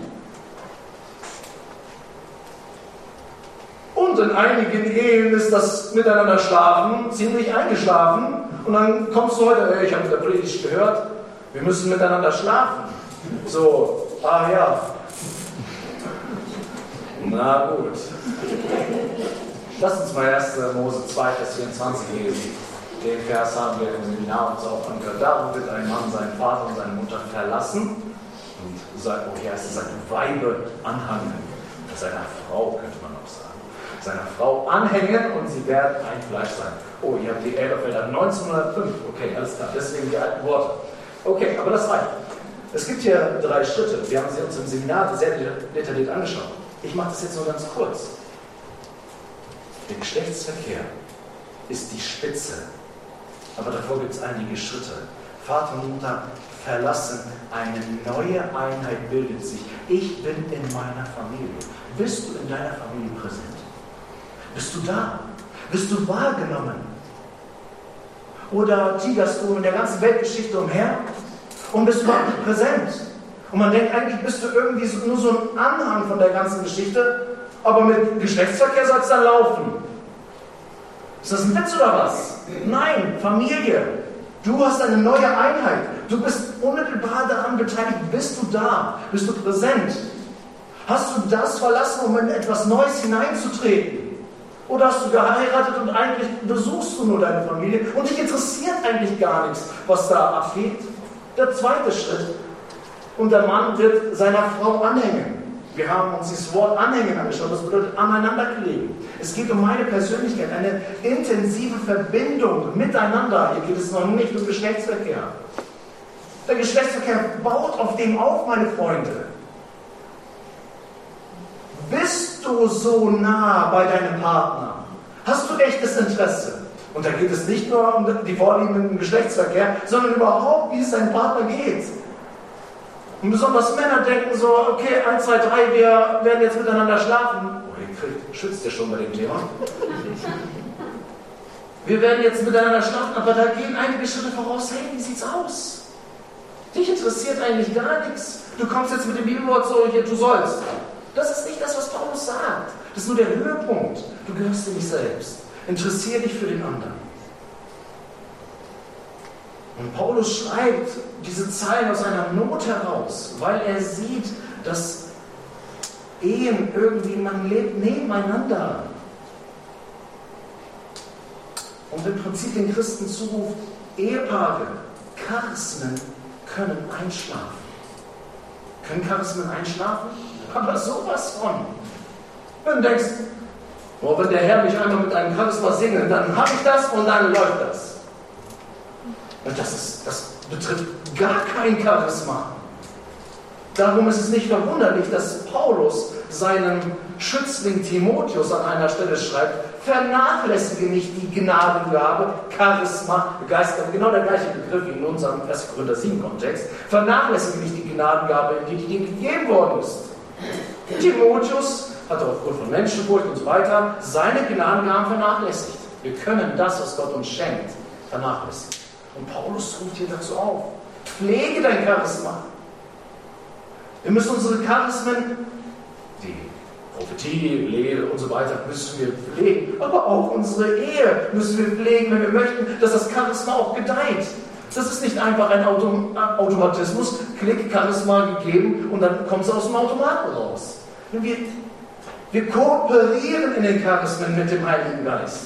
Und in einigen Ehen ist das Miteinander schlafen ziemlich eingeschlafen. Und dann kommst du heute, ich habe in der Predigt gehört, wir müssen miteinander schlafen. So, ah ja. Na gut. Lass uns mal erst Mose zwei, Vers vierundzwanzig lesen. Den Vers haben wir im Seminar uns auch angehört. Darum wird ein Mann seinen Vater und seine Mutter verlassen und sagt, oh ja, es ist seine Weibe anhangen. Seiner Frau, könnte man auch sagen. Seiner Frau anhängen und sie werden ein Fleisch sein. Oh, ihr habt die Elberfelder neunzehnhundertfünf. Okay, alles klar. Deswegen die alten Worte. Okay, aber das reicht. Es gibt hier drei Schritte. Wir haben sie uns im Seminar sehr detailliert angeschaut. Ich mache das jetzt nur ganz kurz. Der Geschlechtsverkehr ist die Spitze. Aber davor gibt es einige Schritte. Vater und Mutter verlassen, eine neue Einheit bildet sich. Ich bin in meiner Familie. Bist du in deiner Familie präsent? Bist du da? Bist du wahrgenommen? Oder tigerst du in der ganzen Weltgeschichte umher und bist überhaupt nicht präsent? Und man denkt, eigentlich bist du irgendwie so, nur so ein Anhang von der ganzen Geschichte, aber mit Geschlechtsverkehr soll es dann laufen. Ist das ein Witz oder was? Nein, Familie. Du hast eine neue Einheit. Du bist unmittelbar daran beteiligt. Bist du da? Bist du präsent? Hast du das verlassen, um in etwas Neues hineinzutreten? Oder hast du geheiratet und eigentlich besuchst du nur deine Familie und dich interessiert eigentlich gar nichts, was da abgeht? Der zweite Schritt. Und der Mann wird seiner Frau anhängen. Wir haben uns dieses Wort anhängen angeschaut. Das bedeutet aneinander kleben. Es geht um meine Persönlichkeit, eine intensive Verbindung miteinander. Hier geht es noch nicht um Geschlechtsverkehr. Der Geschlechtsverkehr baut auf dem auf, meine Freunde. Bist du so nah bei deinem Partner? Hast du echtes Interesse? Und da geht es nicht nur um die Vorlieben im Geschlechtsverkehr, sondern überhaupt, wie es deinem Partner geht. Und besonders Männer denken so, okay, eins, zwei, drei, wir werden jetzt miteinander schlafen. Oh, ihr schützt ja schon bei dem Thema. Wir werden jetzt miteinander schlafen, aber da gehen einige Schritte voraus. Hey, wie sieht's aus? Dich interessiert eigentlich gar nichts. Du kommst jetzt mit dem Bibelwort so, hier, du sollst. Das ist nicht das, was Paulus sagt. Das ist nur der Höhepunkt. Du gehörst dir nicht selbst. Interessier dich für den anderen. Und Paulus schreibt diese Zeilen aus einer Not heraus, weil er sieht, dass Ehen irgendwie, man lebt nebeneinander. Und im Prinzip den Christen zuruft, Ehepaare, Charismen können einschlafen. Können Charismen einschlafen? Aber sowas von. Wenn du denkst, oh, wenn der Herr mich einmal mit einem Charisma segnet, dann habe ich das und dann läuft das. Und das, ist, das betrifft gar kein Charisma. Darum ist es nicht verwunderlich, dass Paulus seinem Schützling Timotheus an einer Stelle schreibt, vernachlässige nicht die Gnadengabe, Charisma, Geistgabe, genau der gleiche Begriff wie in unserem ersten Korinther sieben Kontext, vernachlässige nicht die Gnadengabe, die dir gegeben worden ist. Timotheus hat aufgrund von Menschenfurcht und so weiter seine Gnadengaben vernachlässigt. Wir können das, was Gott uns schenkt, vernachlässigen. Und Paulus ruft hier dazu auf. Pflege dein Charisma. Wir müssen unsere Charismen, die Prophetie, Lehre und so weiter, müssen wir pflegen. Aber auch unsere Ehe müssen wir pflegen, wenn wir möchten, dass das Charisma auch gedeiht. Das ist nicht einfach ein Autom- Automatismus, Klick, Charisma gegeben und dann kommt es aus dem Automaten raus. Wir, wir kooperieren in den Charismen mit dem Heiligen Geist.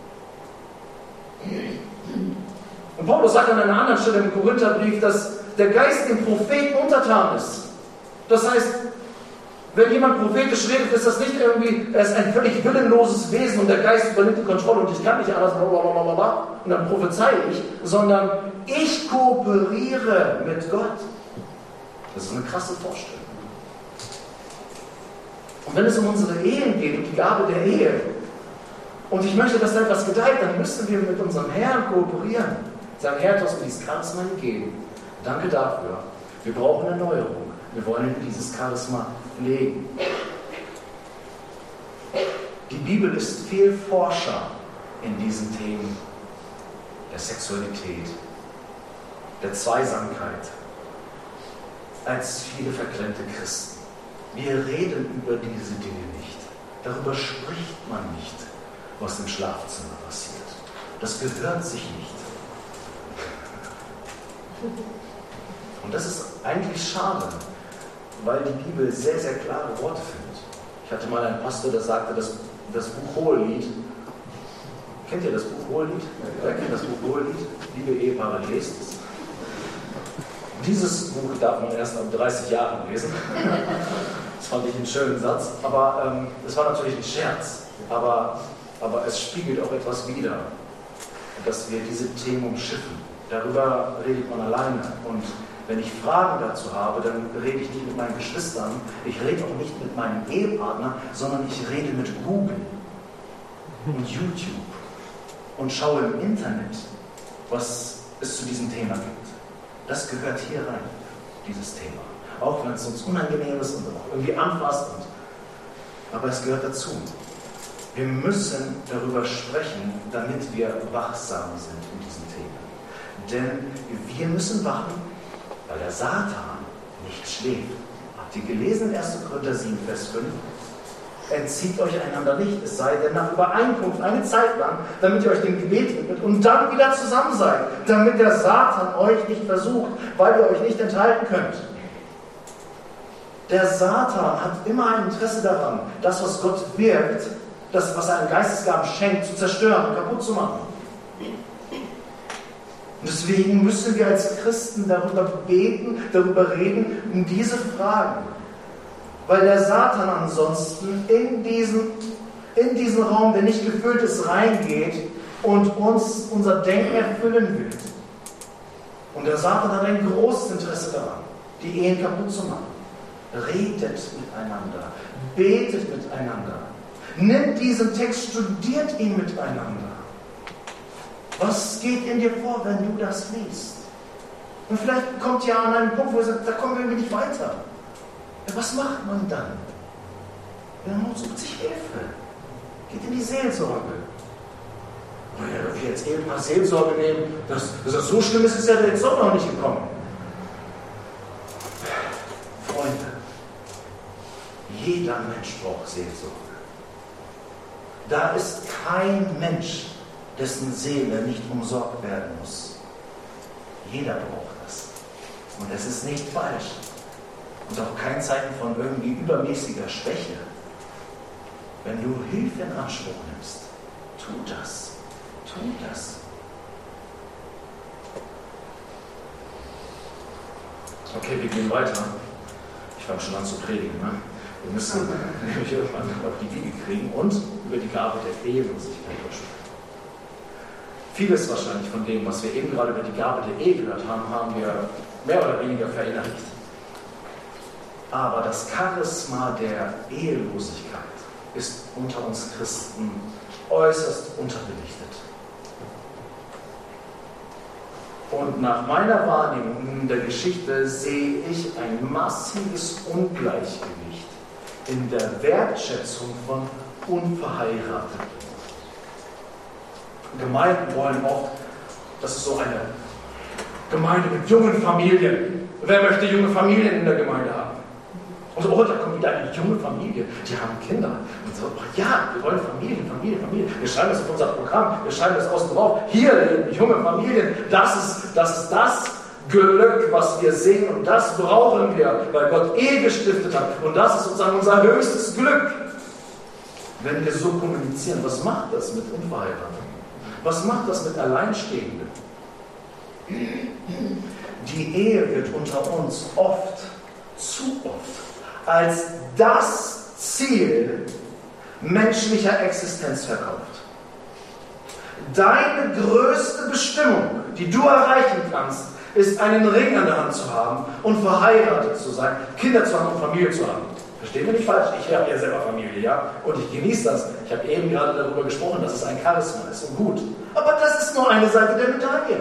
Und Paulus sagt an einer anderen Stelle im Korintherbrief, dass der Geist dem Propheten untertan ist. Das heißt, Wenn jemand prophetisch redet, ist das nicht irgendwie, er ist ein völlig willenloses Wesen und der Geist übernimmt die Kontrolle und ich kann nicht anders, blablabla, und dann prophezeie ich, sondern ich kooperiere mit Gott. Das ist eine krasse Vorstellung. Und wenn es um unsere Ehen geht, um die Gabe der Ehe, und ich möchte, dass da etwas gedeiht, dann müssen wir mit unserem Herrn kooperieren. Sagen, Herr, du hast mir dieses Charisma gegeben. Danke dafür. Wir brauchen Erneuerung. Wir wollen dieses Charisma legen. Die Bibel ist viel forscher in diesen Themen der Sexualität, der Zweisamkeit, als viele verklemmte Christen. Wir reden über diese Dinge nicht. Darüber spricht man nicht, was im Schlafzimmer passiert. Das gehört sich nicht. Und das ist eigentlich schade, weil die Bibel sehr, sehr klare Worte findet. Ich hatte mal einen Pastor, der sagte, das, das Buch Hohelied, kennt ihr das Buch Hohelied? Wer kennt das Buch Hohelied? Liebe Ehepaare, lest es. Dieses Buch darf man erst ab dreißig Jahren lesen. Das fand ich einen schönen Satz. Aber ähm, das war natürlich ein Scherz. Aber, aber es spiegelt auch etwas wider, dass wir diese Themen umschiffen. Darüber redet man alleine. Und wenn ich Fragen dazu habe, dann rede ich nicht mit meinen Geschwistern. Ich rede auch nicht mit meinem Ehepartner, sondern ich rede mit Google und YouTube und schaue im Internet, was es zu diesem Thema gibt. Das gehört hier rein, dieses Thema. Auch wenn es uns unangenehm ist und auch irgendwie anfasst. Und, aber es gehört dazu. Wir müssen darüber sprechen, damit wir wachsam sind in diesen Themen. Denn wir müssen wachen, weil der Satan nicht schläft. Habt ihr gelesen, erster Korinther sieben, Vers fünf? Entzieht euch einander nicht, es sei denn nach Übereinkunft eine Zeit lang, damit ihr euch dem Gebet widmet und dann wieder zusammen seid, damit der Satan euch nicht versucht, weil ihr euch nicht enthalten könnt. Der Satan hat immer ein Interesse daran, das, was Gott wirkt, das, was er an Geistesgaben schenkt, zu zerstören und kaputt zu machen. Und deswegen müssen wir als Christen darüber beten, darüber reden, um diese Fragen. Weil der Satan ansonsten in diesen, in diesen Raum, der nicht gefüllt ist, reingeht und uns unser Denken erfüllen will. Und der Satan hat ein großes Interesse daran, die Ehen kaputt zu machen. Redet miteinander, betet miteinander. Nimmt diesen Text, studiert ihn miteinander. Was geht in dir vor, wenn du das liest? Und vielleicht kommt ihr an einen Punkt, wo ihr sagt, da kommen wir irgendwie nicht weiter. Ja, was macht man dann? Ja, man sucht sich Hilfe. Geht in die Seelsorge. Oh ja, wenn wir jetzt eben mal Seelsorge nehmen, das, das ist so schlimm ist, ist ja jetzt doch noch nicht gekommen. Freunde, jeder Mensch braucht Seelsorge. Da ist kein Mensch, dessen Seele nicht umsorgt werden muss. Jeder braucht das. Und es ist nicht falsch. Und auch kein Zeichen von irgendwie übermäßiger Schwäche. Wenn du Hilfe in Anspruch nimmst, tu das. Tu das. Okay, wir gehen weiter. Ich fange schon an zu predigen. Ne? Wir müssen nämlich irgendwann auf die Bibel kriegen und über die Gabe der Ehelosigkeit sprechen. Vieles wahrscheinlich von dem, was wir eben gerade über die Gabe der Ehe gehört haben, haben wir mehr oder weniger verinnerlicht. Aber das Charisma der Ehelosigkeit ist unter uns Christen äußerst unterbelichtet. Und nach meiner Wahrnehmung in der Geschichte sehe ich ein massives Ungleichgewicht in der Wertschätzung von Unverheirateten. Gemeinden wollen oft, das ist so eine Gemeinde mit jungen Familien. Wer möchte junge Familien in der Gemeinde haben? Und so, oh, da kommt wieder eine junge Familie, die haben Kinder. Und so, oh, ja, wir wollen Familien, Familien, Familien. Wir schreiben das auf unser Programm, wir schreiben das außen drauf. Hier leben junge Familien. Das ist, das ist das Glück, was wir sehen. Und das brauchen wir, weil Gott Ehe gestiftet hat. Und das ist sozusagen unser höchstes Glück. Wenn wir so kommunizieren, was macht das mit Unverheirateten? Was macht das mit Alleinstehenden? Die Ehe wird unter uns oft, zu oft, als das Ziel menschlicher Existenz verkauft. Deine größte Bestimmung, die du erreichen kannst, ist, einen Ring an der Hand zu haben und verheiratet zu sein, Kinder zu haben und Familie zu haben. Versteht ihr nicht falsch? Ich habe ja selber Familie, ja? Und ich genieße das. Ich habe eben gerade darüber gesprochen, dass es ein Charisma ist und gut. Aber das ist nur eine Seite der Medaille.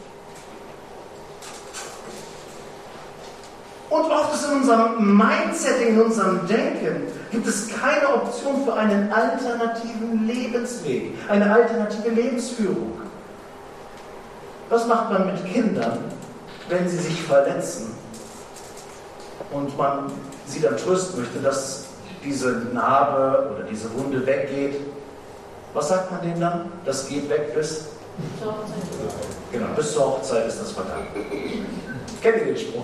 Und oft ist in unserem Mindset, in unserem Denken, gibt es keine Option für einen alternativen Lebensweg, eine alternative Lebensführung. Was macht man mit Kindern, wenn sie sich verletzen und man sie dann trösten möchte, dass diese Narbe oder diese Wunde weggeht? Was sagt man denen dann? Das geht weg bis? Zur Hochzeit. Genau, bis zur Hochzeit ist das vergangen. Kennt ihr den Spruch?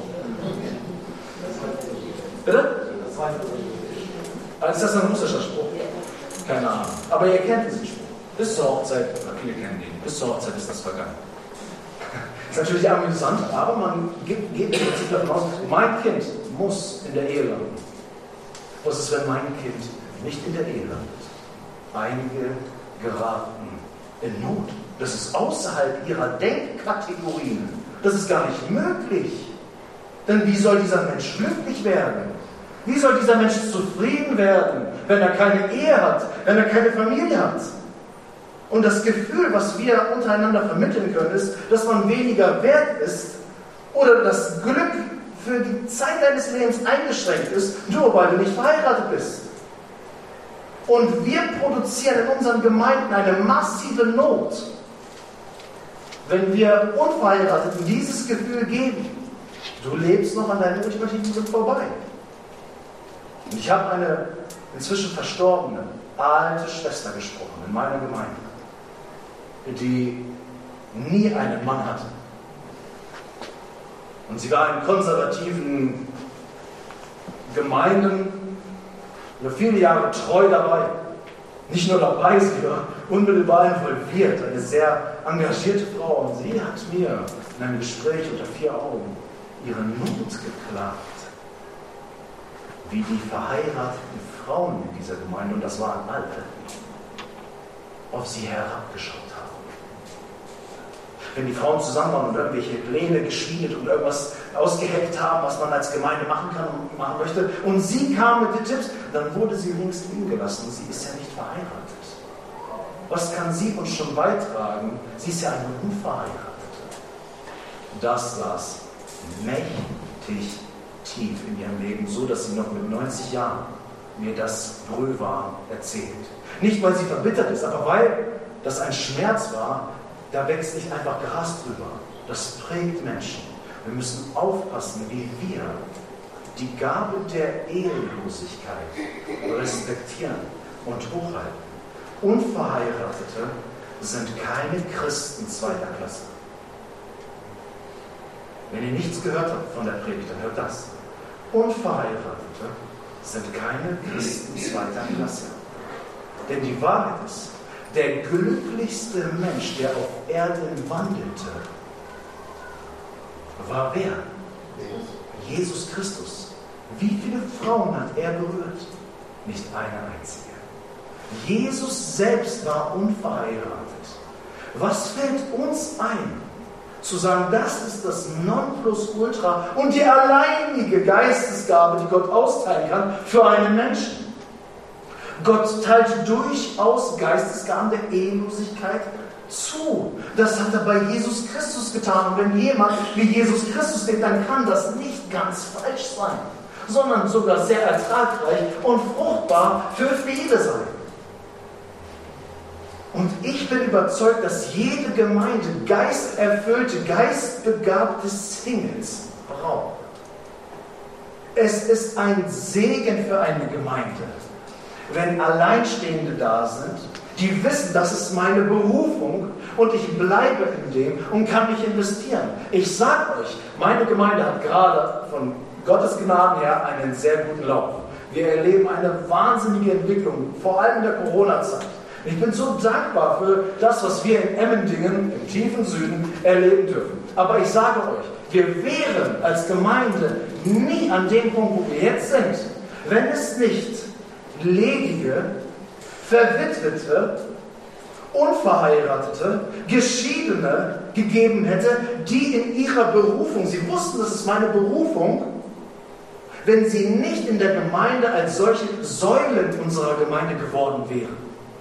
Bitte? Also ist das ein russischer Spruch? Keine Ahnung. Aber ihr kennt diesen Spruch. Bis zur Hochzeit, oder viele kennen den, bis zur Hochzeit ist das vergangen. Ist natürlich amüsant, aber man geht, geht im Prinzip davon aus, mein Kind muss in der Ehe landen. Was ist, wenn mein Kind nicht in der Ehe landet? Einige geraten in Not. Das ist außerhalb ihrer Denkkategorien. Das ist gar nicht möglich. Denn wie soll dieser Mensch glücklich werden? Wie soll dieser Mensch zufrieden werden, wenn er keine Ehe hat, wenn er keine Familie hat? Und das Gefühl, was wir untereinander vermitteln können, ist, dass man weniger wert ist oder das Glück für die Zeit deines Lebens eingeschränkt ist, nur weil du nicht verheiratet bist. Und wir produzieren in unseren Gemeinden eine massive Not, wenn wir Unverheirateten dieses Gefühl geben. Du lebst noch an deinem ultimativen Glück vorbei. Und ich habe eine inzwischen verstorbene, alte Schwester gesprochen in meiner Gemeinde, die nie einen Mann hatte. Und sie war in konservativen Gemeinden über viele Jahre treu dabei. Nicht nur dabei, sie war unmittelbar involviert, eine sehr engagierte Frau. Und sie hat mir in einem Gespräch unter vier Augen ihre Not geklagt, wie die verheirateten Frauen in dieser Gemeinde, und das waren alle, auf sie herabgeschaut haben. Wenn die Frauen zusammen waren und irgendwelche Pläne geschmiedet und irgendwas ausgeheckt haben, was man als Gemeinde machen kann und machen möchte, und sie kam mit den Tipps, dann wurde sie links liegen gelassen. Sie ist ja nicht verheiratet. Was kann sie uns schon beitragen? Sie ist ja eine Unverheiratete. Das saß mächtig tief in ihrem Leben, so dass sie noch mit neunzig Jahren mir das brühwarm erzählt. Nicht, weil sie verbittert ist, aber weil das ein Schmerz war. Da wächst nicht einfach Gras drüber. Das prägt Menschen. Wir müssen aufpassen, wie wir die Gabe der Ehelosigkeit respektieren und hochhalten. Unverheiratete sind keine Christen zweiter Klasse. Wenn ihr nichts gehört habt von der Predigt, dann hört das. Unverheiratete sind keine Christen zweiter Klasse. Denn die Wahrheit ist, der glücklichste Mensch, der auf Erden wandelte, war wer? Jesus Christus. Wie viele Frauen hat er berührt? Nicht eine einzige. Jesus selbst war unverheiratet. Was fällt uns ein, zu sagen, das ist das Nonplusultra und die alleinige Geistesgabe, die Gott austeilen kann für einen Menschen? Gott teilt durchaus Geistesgaben der Ehelosigkeit zu. Das hat er bei Jesus Christus getan. Und wenn jemand wie Jesus Christus lebt, dann kann das nicht ganz falsch sein, sondern sogar sehr ertragreich und fruchtbar für viele sein. Und ich bin überzeugt, dass jede Gemeinde geisterfüllte, geistbegabte Singles braucht. Es ist ein Segen für eine Gemeinde, wenn Alleinstehende da sind, die wissen, das ist meine Berufung und ich bleibe in dem und kann mich investieren. Ich sage euch, meine Gemeinde hat gerade von Gottes Gnaden her einen sehr guten Lauf. Wir erleben eine wahnsinnige Entwicklung, vor allem in der Corona-Zeit. Ich bin so dankbar für das, was wir in Emmendingen, im tiefen Süden, erleben dürfen. Aber ich sage euch, wir wären als Gemeinde nie an dem Punkt, wo wir jetzt sind, wenn es nicht ledige, verwitwete, Unverheiratete, Geschiedene gegeben hätte, die in ihrer Berufung, sie wussten, das ist meine Berufung, wenn sie nicht in der Gemeinde als solche Säulen unserer Gemeinde geworden wären.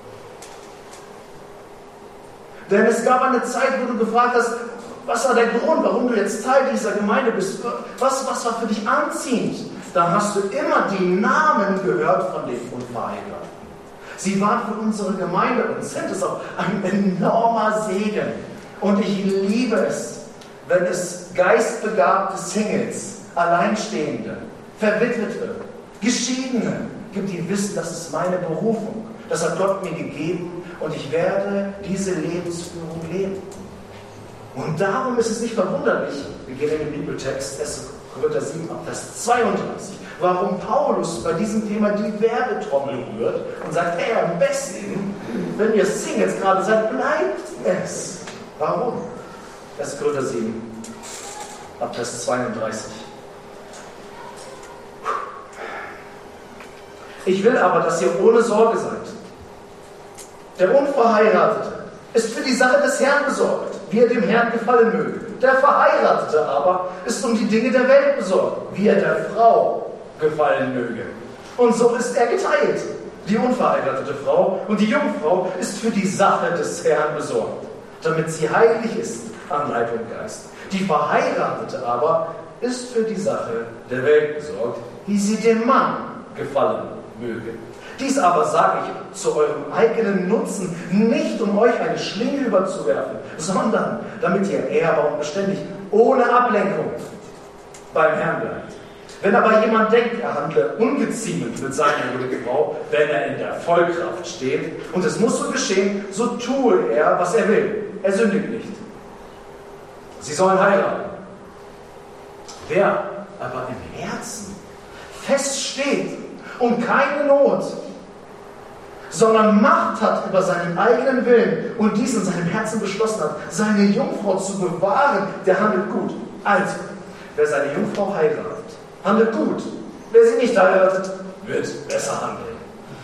Denn es gab eine Zeit, wo du gefragt hast, was war der Grund, warum du jetzt Teil dieser Gemeinde bist? Was, was war für dich anziehend? Da hast du immer die Namen gehört von den Unverheirateten. Sie waren für unsere Gemeinde und sind es auch ein enormer Segen. Und ich liebe es, wenn es geistbegabte Singles, Alleinstehende, Verwitwete, Geschiedene gibt, die wissen, das ist meine Berufung. Das hat Gott mir gegeben und ich werde diese Lebensführung leben. Und darum ist es nicht verwunderlich, wir gehen in den Bibeltext, erster Korinther sieben, Vers zweiunddreißig, warum Paulus bei diesem Thema die Werbetrommel rührt und sagt, hey, am besten, wenn ihr Singles gerade seid, bleibt es. Warum? erster Korinther sieben, Vers zweiunddreißig. Ich will aber, dass ihr ohne Sorge seid. Der Unverheiratete ist für die Sache des Herrn besorgt, wie er dem Herrn gefallen möge. Der Verheiratete aber ist um die Dinge der Welt besorgt, wie er der Frau gefallen möge. Und so ist er geteilt. Die unverheiratete Frau und die Jungfrau ist für die Sache des Herrn besorgt, damit sie heilig ist an Leib und Geist. Die Verheiratete aber ist für die Sache der Welt besorgt, wie sie dem Mann gefallen möge. Dies aber sage ich zu eurem eigenen Nutzen, nicht um euch eine Schlinge überzuwerfen, sondern damit ihr ehrbar und beständig, ohne Ablenkung beim Herrn bleibt. Wenn aber jemand denkt, er handle ungeziemt mit seiner Frau, wenn er in der Vollkraft steht, und es muss so geschehen, so tue er, was er will. Er sündigt nicht. Sie sollen heiraten. Wer aber im Herzen feststeht und keine Not, sondern Macht hat über seinen eigenen Willen und dies in seinem Herzen beschlossen hat, seine Jungfrau zu bewahren, der handelt gut. Also, wer seine Jungfrau heiratet, handelt gut. Wer sie nicht heiratet, wird besser handeln.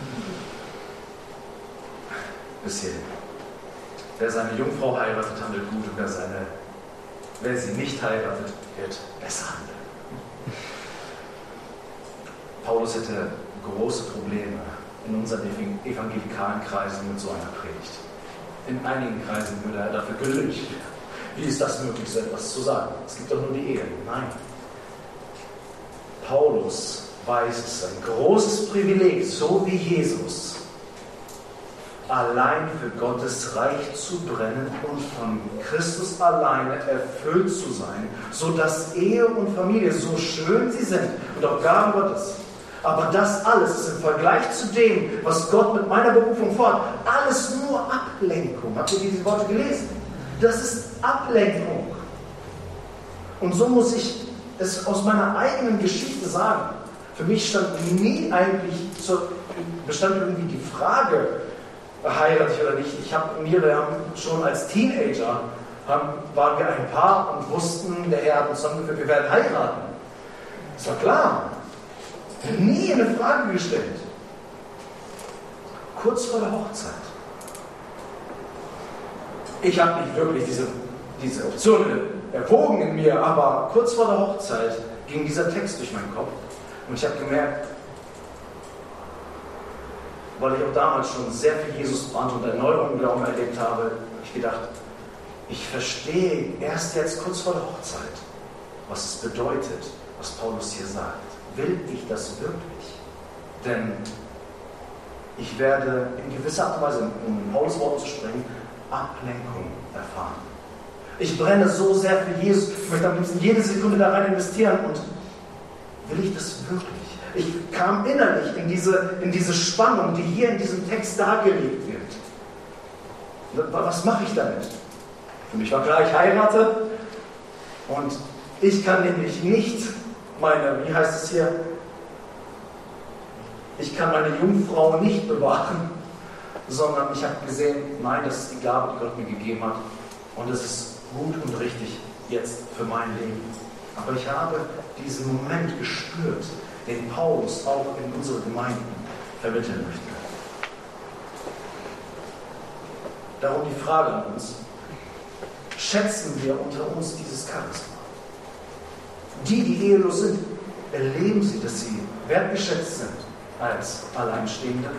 Bis hierhin. Wer seine Jungfrau heiratet, handelt gut, und wer, seine, wer sie nicht heiratet, wird besser handeln. Paulus hätte große Probleme in unseren evangelikalen Kreisen mit so einer Predigt. In einigen Kreisen würde er dafür gelyncht. Wie ist das möglich, so etwas zu sagen? Es gibt doch nur die Ehe. Nein. Paulus weiß, es ist ein großes Privileg, so wie Jesus, allein für Gottes Reich zu brennen und von Christus alleine erfüllt zu sein, sodass Ehe und Familie, so schön sie sind und auch Gaben Gottes, aber das alles ist im Vergleich zu dem, was Gott mit meiner Berufung vorhat, alles nur Ablenkung. Habt ihr diese Worte gelesen? Das ist Ablenkung. Und so muss ich es aus meiner eigenen Geschichte sagen. Für mich stand nie eigentlich, zur, bestand irgendwie die Frage, heirate ich oder nicht. Ich habe mir, wir haben schon als Teenager, haben, waren wir ein Paar und wussten, der Herr hat uns zusammengeführt, wir werden heiraten. Das war klar. Nie eine Frage gestellt. Kurz vor der Hochzeit. Ich habe nicht wirklich diese, diese Option erwogen in mir, aber kurz vor der Hochzeit ging dieser Text durch meinen Kopf und ich habe gemerkt, weil ich auch damals schon sehr viel Jesus brannte und Erneuerung im Glauben erlebt habe, habe ich gedacht, ich verstehe erst jetzt kurz vor der Hochzeit, was es bedeutet, was Paulus hier sagt. Will ich das wirklich? Denn ich werde in gewisser Art und Weise, um Paulus Worten zu sprechen, Ablenkung erfahren. Ich brenne so sehr für Jesus, ich möchte am liebsten jede Sekunde da rein investieren und will ich das wirklich? Ich kam innerlich in diese, in diese Spannung, die hier in diesem Text dargelegt wird. Was mache ich damit? Für mich war klar, ich heirate und ich kann nämlich nicht meine, wie heißt es hier, ich kann meine Jungfrau nicht bewahren, sondern ich habe gesehen, nein, das ist die Gabe, die Gott mir gegeben hat und es ist gut und richtig jetzt für mein Leben. Aber ich habe diesen Moment gespürt, den Paulus auch in unsere Gemeinden vermitteln möchte. Darum die Frage an uns: Schätzen wir unter uns dieses Charisma? Die, die ehelos sind, erleben sie, dass sie wertgeschätzt sind als Alleinstehende?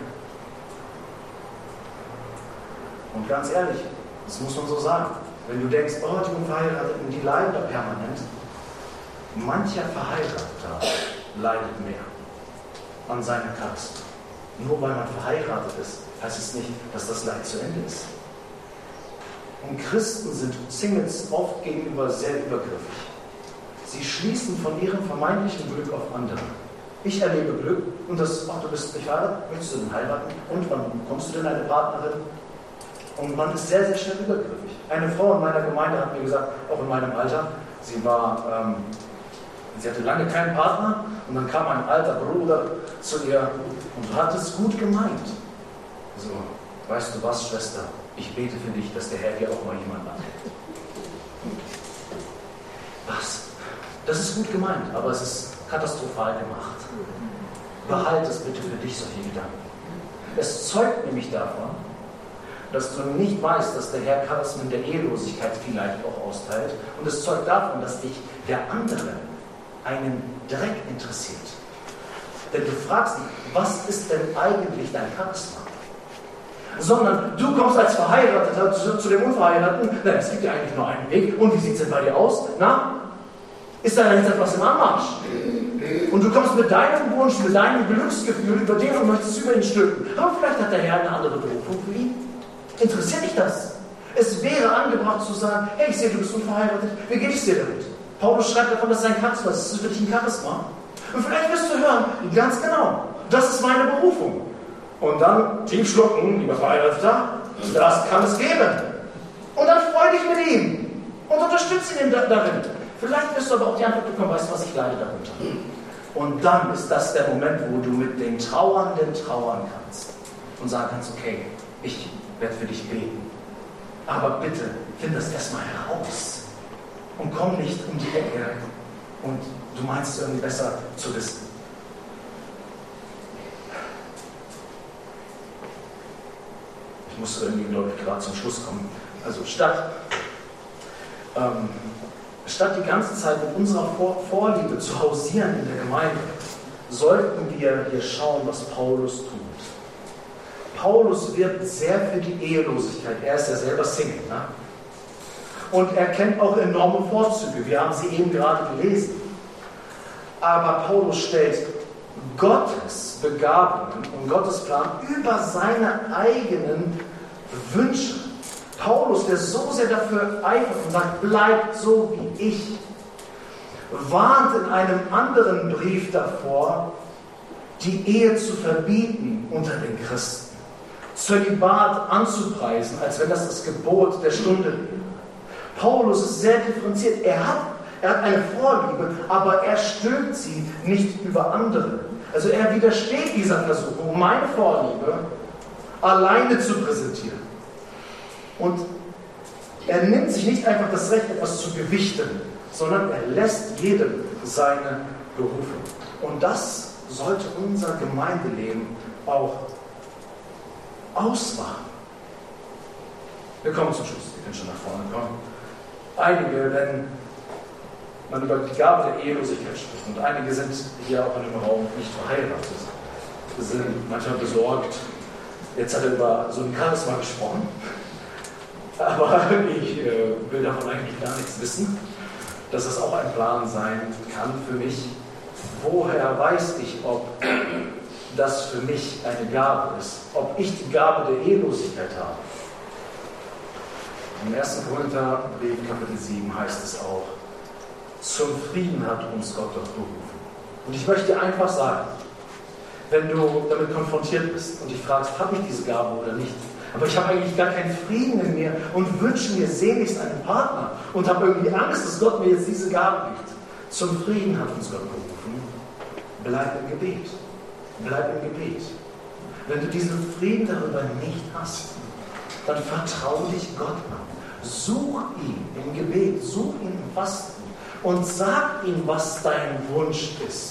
Und ganz ehrlich, das muss man so sagen, wenn du denkst, oh, die Unverheirateten, die leiden da permanent, mancher Verheirateter leidet mehr an seinem Charisma. Nur weil man verheiratet ist, heißt es nicht, dass das Leid zu Ende ist. Und Christen sind Singles oft gegenüber sehr übergriffig. Sie schließen von ihrem vermeintlichen Glück auf andere. Ich erlebe Glück und das, ach, du bist nicht verheiratet, möchtest du denn heiraten? Und wann kommst du denn eine Partnerin? Und man ist sehr, sehr schnell übergriffig. Eine Frau in meiner Gemeinde hat mir gesagt, auch in meinem Alter, sie war, ähm, sie hatte lange keinen Partner und dann kam ein alter Bruder zu ihr und hat es gut gemeint. So, weißt du was, Schwester? Ich bete für dich, dass der Herr dir auch mal jemanden anhält. Was? Das ist gut gemeint, aber es ist katastrophal gemacht. Behalte es bitte für dich, solche Gedanken. Es zeugt nämlich davon, dass du nicht weißt, dass der Herr Charismen der Ehelosigkeit vielleicht auch austeilt. Und es zeugt davon, dass dich der andere einen Dreck interessiert. Denn du fragst dich, was ist denn eigentlich dein Charisma? Sondern du kommst als Verheirateter zu, zu dem Unverheirateten. Nein, es gibt ja eigentlich nur einen Weg. Und wie sieht es denn bei dir aus? Na, ist da jetzt etwas im Anmarsch? Und du kommst mit deinem Wunsch, mit deinem Glücksgefühl über den und möchtest über ihn stülpen. Aber vielleicht hat der Herr eine andere Berufung für ihn. Interessiert dich das? Es wäre angebracht zu sagen, hey, ich sehe, du bist unverheiratet. Wie geht es dir damit? Paulus schreibt davon, dass es ein Charisma ist. Das ist für dich ein Charisma. Und vielleicht wirst du hören, ganz genau, das ist meine Berufung. Und dann tief schlucken, lieber Verheirateter, das kann es geben. Und dann freu dich mit ihm und unterstütze ihn darin. Vielleicht wirst du aber auch die Antwort bekommen, weißt du was, ich leide darunter. Und dann ist das der Moment, wo du mit den Trauernden trauern kannst und sagen kannst, okay, ich werde für dich beten. Aber bitte, find das erstmal heraus und komm nicht um die Ecke und du meinst es irgendwie besser zu wissen. Ich muss irgendwie, glaube ich, gerade zum Schluss kommen. Also statt, ähm, statt die ganze Zeit mit unserer Vor- Vorliebe zu hausieren in der Gemeinde, sollten wir hier schauen, was Paulus tut. Paulus wirbt sehr für die Ehelosigkeit. Er ist ja selber Single. Ne? Und er kennt auch enorme Vorzüge. Wir haben sie eben gerade gelesen. Aber Paulus stellt Gottes Begabungen und Gottes Plan über seine eigenen Wünsche. Paulus, der so sehr dafür eifert und sagt, bleibt so wie ich, warnt in einem anderen Brief davor, die Ehe zu verbieten unter den Christen. Zölibat anzupreisen, als wenn das das Gebot der Stunde wäre. Paulus ist sehr differenziert. Er hat, er hat eine Vorliebe, aber er stülpt sie nicht über andere. Also er widersteht dieser Versuchung, meine Vorliebe alleine zu präsentieren. Und er nimmt sich nicht einfach das Recht, etwas zu gewichten, sondern er lässt jedem seine Berufung. Und das sollte unser Gemeindeleben auch ausmachen. Wir kommen zum Schluss. Wir können schon nach vorne kommen. Einige, wenn man über die Gabe der Ehelosigkeit spricht, und einige sind hier auch in dem Raum nicht verheiratet, sind manchmal besorgt. Jetzt hat er über so ein Charisma gesprochen, aber ich äh, will davon eigentlich gar nichts wissen, dass es auch ein Plan sein kann für mich. Woher weiß ich, ob das für mich eine Gabe ist, ob ich die Gabe der Ehelosigkeit habe? Im ersten Korintherbrief, Kapitel sieben, heißt es auch, zum Frieden hat uns Gott doch berufen. Und ich möchte dir einfach sagen, wenn du damit konfrontiert bist und dich fragst, habe ich diese Gabe oder nicht, aber ich habe eigentlich gar keinen Frieden in mir und wünsche mir sehnlichst einen Partner und habe irgendwie Angst, dass Gott mir jetzt diese Gabe gibt. Zum Frieden hat uns Gott berufen. Bleib im Gebet. Bleib im Gebet. Wenn du diesen Frieden darüber nicht hast, dann vertraue dich Gott an. Such ihn im Gebet, such ihn im Fasten und sag ihm, was dein Wunsch ist.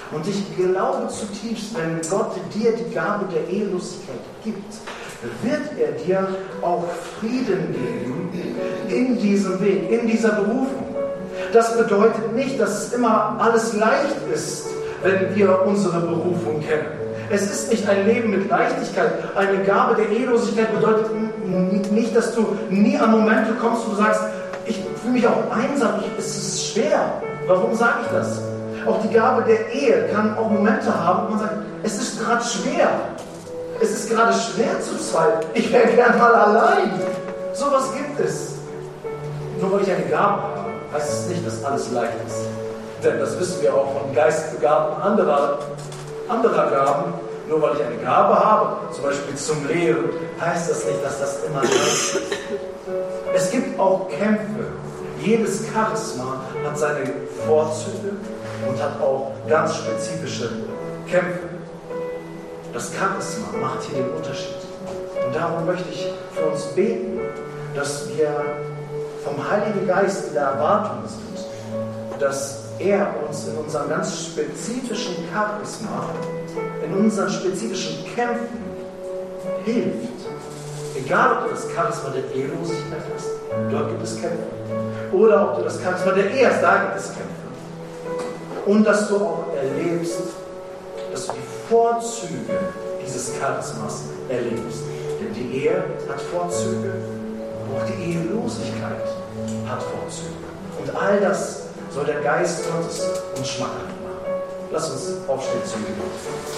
Und ich glaube zutiefst, wenn Gott dir die Gabe der Ehelosigkeit gibt, wird er dir auch Frieden geben in diesem Weg, in dieser Berufung. Das bedeutet nicht, dass es immer alles leicht ist, wenn wir unsere Berufung kennen. Es ist nicht ein Leben mit Leichtigkeit. Eine Gabe der Ehelosigkeit bedeutet nicht, dass du nie an Momente kommst, wo du sagst, ich fühle mich auch einsam, ich, es ist schwer. Warum sage ich das? Auch die Gabe der Ehe kann auch Momente haben, wo man sagt, es ist gerade schwer. Es ist gerade schwer zu zweit. Ich wäre gern mal allein. Sowas gibt es. Nur weil ich eine Gabe habe, heißt es nicht, dass alles leicht ist. Denn das wissen wir auch von Geistbegabten anderer, anderer Gaben. Nur weil ich eine Gabe habe, zum Beispiel zum Lehren, heißt das nicht, dass das immer leicht ist. Es gibt auch Kämpfe. Jedes Charisma hat seine Vorzüge und hat auch ganz spezifische Kämpfe. Das Charisma macht hier den Unterschied. Und darum möchte ich für uns beten, dass wir vom Heiligen Geist in der Erwartung sind, dass er uns in unserem ganz spezifischen Charisma, in unseren spezifischen Kämpfen hilft. Egal, ob du das Charisma der Ehelosigkeit hast, dort gibt es Kämpfe. Oder ob du das Charisma der Ehe hast, da gibt es Kämpfe. Und dass du auch erlebst, dass du die Vorzüge dieses Charismas erlebst. Denn die Ehe hat Vorzüge, aber auch die Ehelosigkeit hat Vorzüge. Und all das soll der Geist Gottes uns schmackhaft machen. Lass uns aufstehen zum Gebet.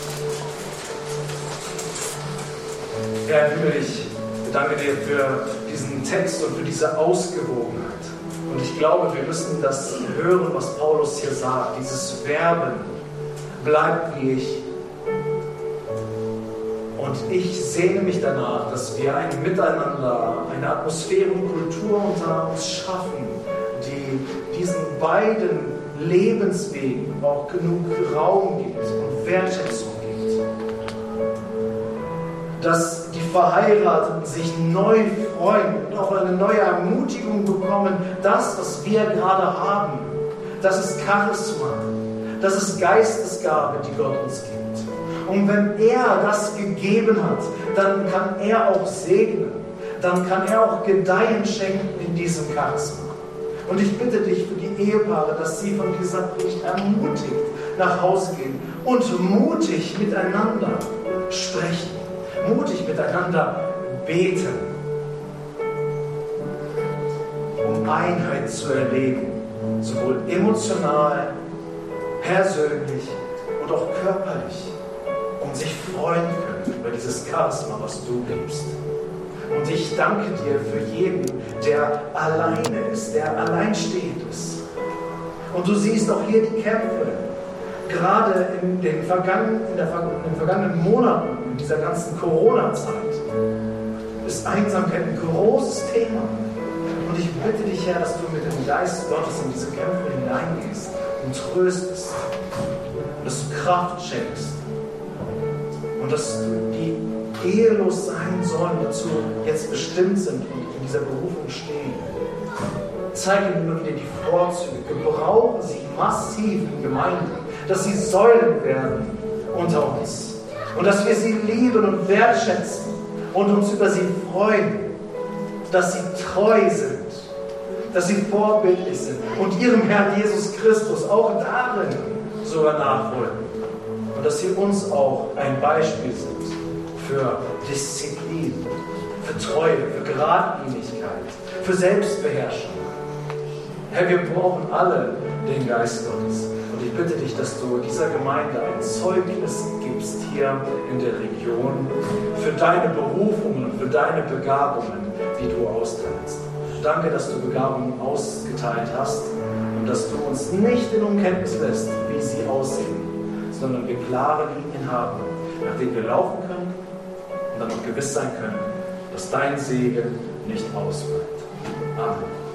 Herr Himmel, ich bedanke dir für diesen Text und für diese Ausgewogenheit. Und ich glaube, wir müssen das hören, was Paulus hier sagt. Dieses Werben, bleib wie ich. Und ich sehne mich danach, dass wir ein Miteinander, eine Atmosphäre und Kultur unter uns schaffen, die diesen beiden Lebenswegen auch genug Raum gibt und Wertschätzung gibt. Dass die Verheirateten sich neu freuen und auch eine neue Ermutigung bekommen, das, was wir gerade haben, das ist Charisma, das ist Geistesgabe, die Gott uns gibt. Und wenn er das gegeben hat, dann kann er auch segnen, dann kann er auch Gedeihen schenken in diesem Charisma. Und ich bitte dich für die Ehepaare, dass sie von dieser Predigt ermutigt nach Hause gehen und mutig miteinander sprechen, mutig miteinander beten, um Einheit zu erleben, sowohl emotional, persönlich und auch körperlich, um sich freuen können über dieses Charisma, was du gibst. Und ich danke dir für jeden, der alleine ist, der alleinstehend ist. Und du siehst auch hier die Kämpfe. Gerade in den vergangenen, in, der, in den vergangenen Monaten, in dieser ganzen Corona-Zeit, ist Einsamkeit ein großes Thema. Und ich bitte dich, Herr, dass du mit dem Geist Gottes in diese Kämpfe hineingehst und tröstest. Und dass du Kraft schenkst. Und dass du die ehelos sein sollen, dazu jetzt bestimmt sind und in dieser Berufung stehen. Zeige ihnen nur wieder die Vorzüge, gebrauche sie massiv in Gemeinden, dass sie Säulen werden unter uns und dass wir sie lieben und wertschätzen und uns über sie freuen, dass sie treu sind, dass sie vorbildlich sind und ihrem Herrn Jesus Christus auch darin sogar nachfolgen und dass sie uns auch ein Beispiel sind für Disziplin, für Treue, für Geradlinigkeit, für Selbstbeherrschung. Herr, wir brauchen alle den Geist Gottes. Und ich bitte dich, dass du dieser Gemeinde ein Zeugnis gibst hier in der Region für deine Berufungen und für deine Begabungen, die du austeilst. Danke, dass du Begabungen ausgeteilt hast und dass du uns nicht in Unkenntnis lässt, wie sie aussehen, sondern wir klare Linien haben, nach denen wir laufen können und dann auch gewiss sein können, dass dein Segen nicht ausbleibt. Amen.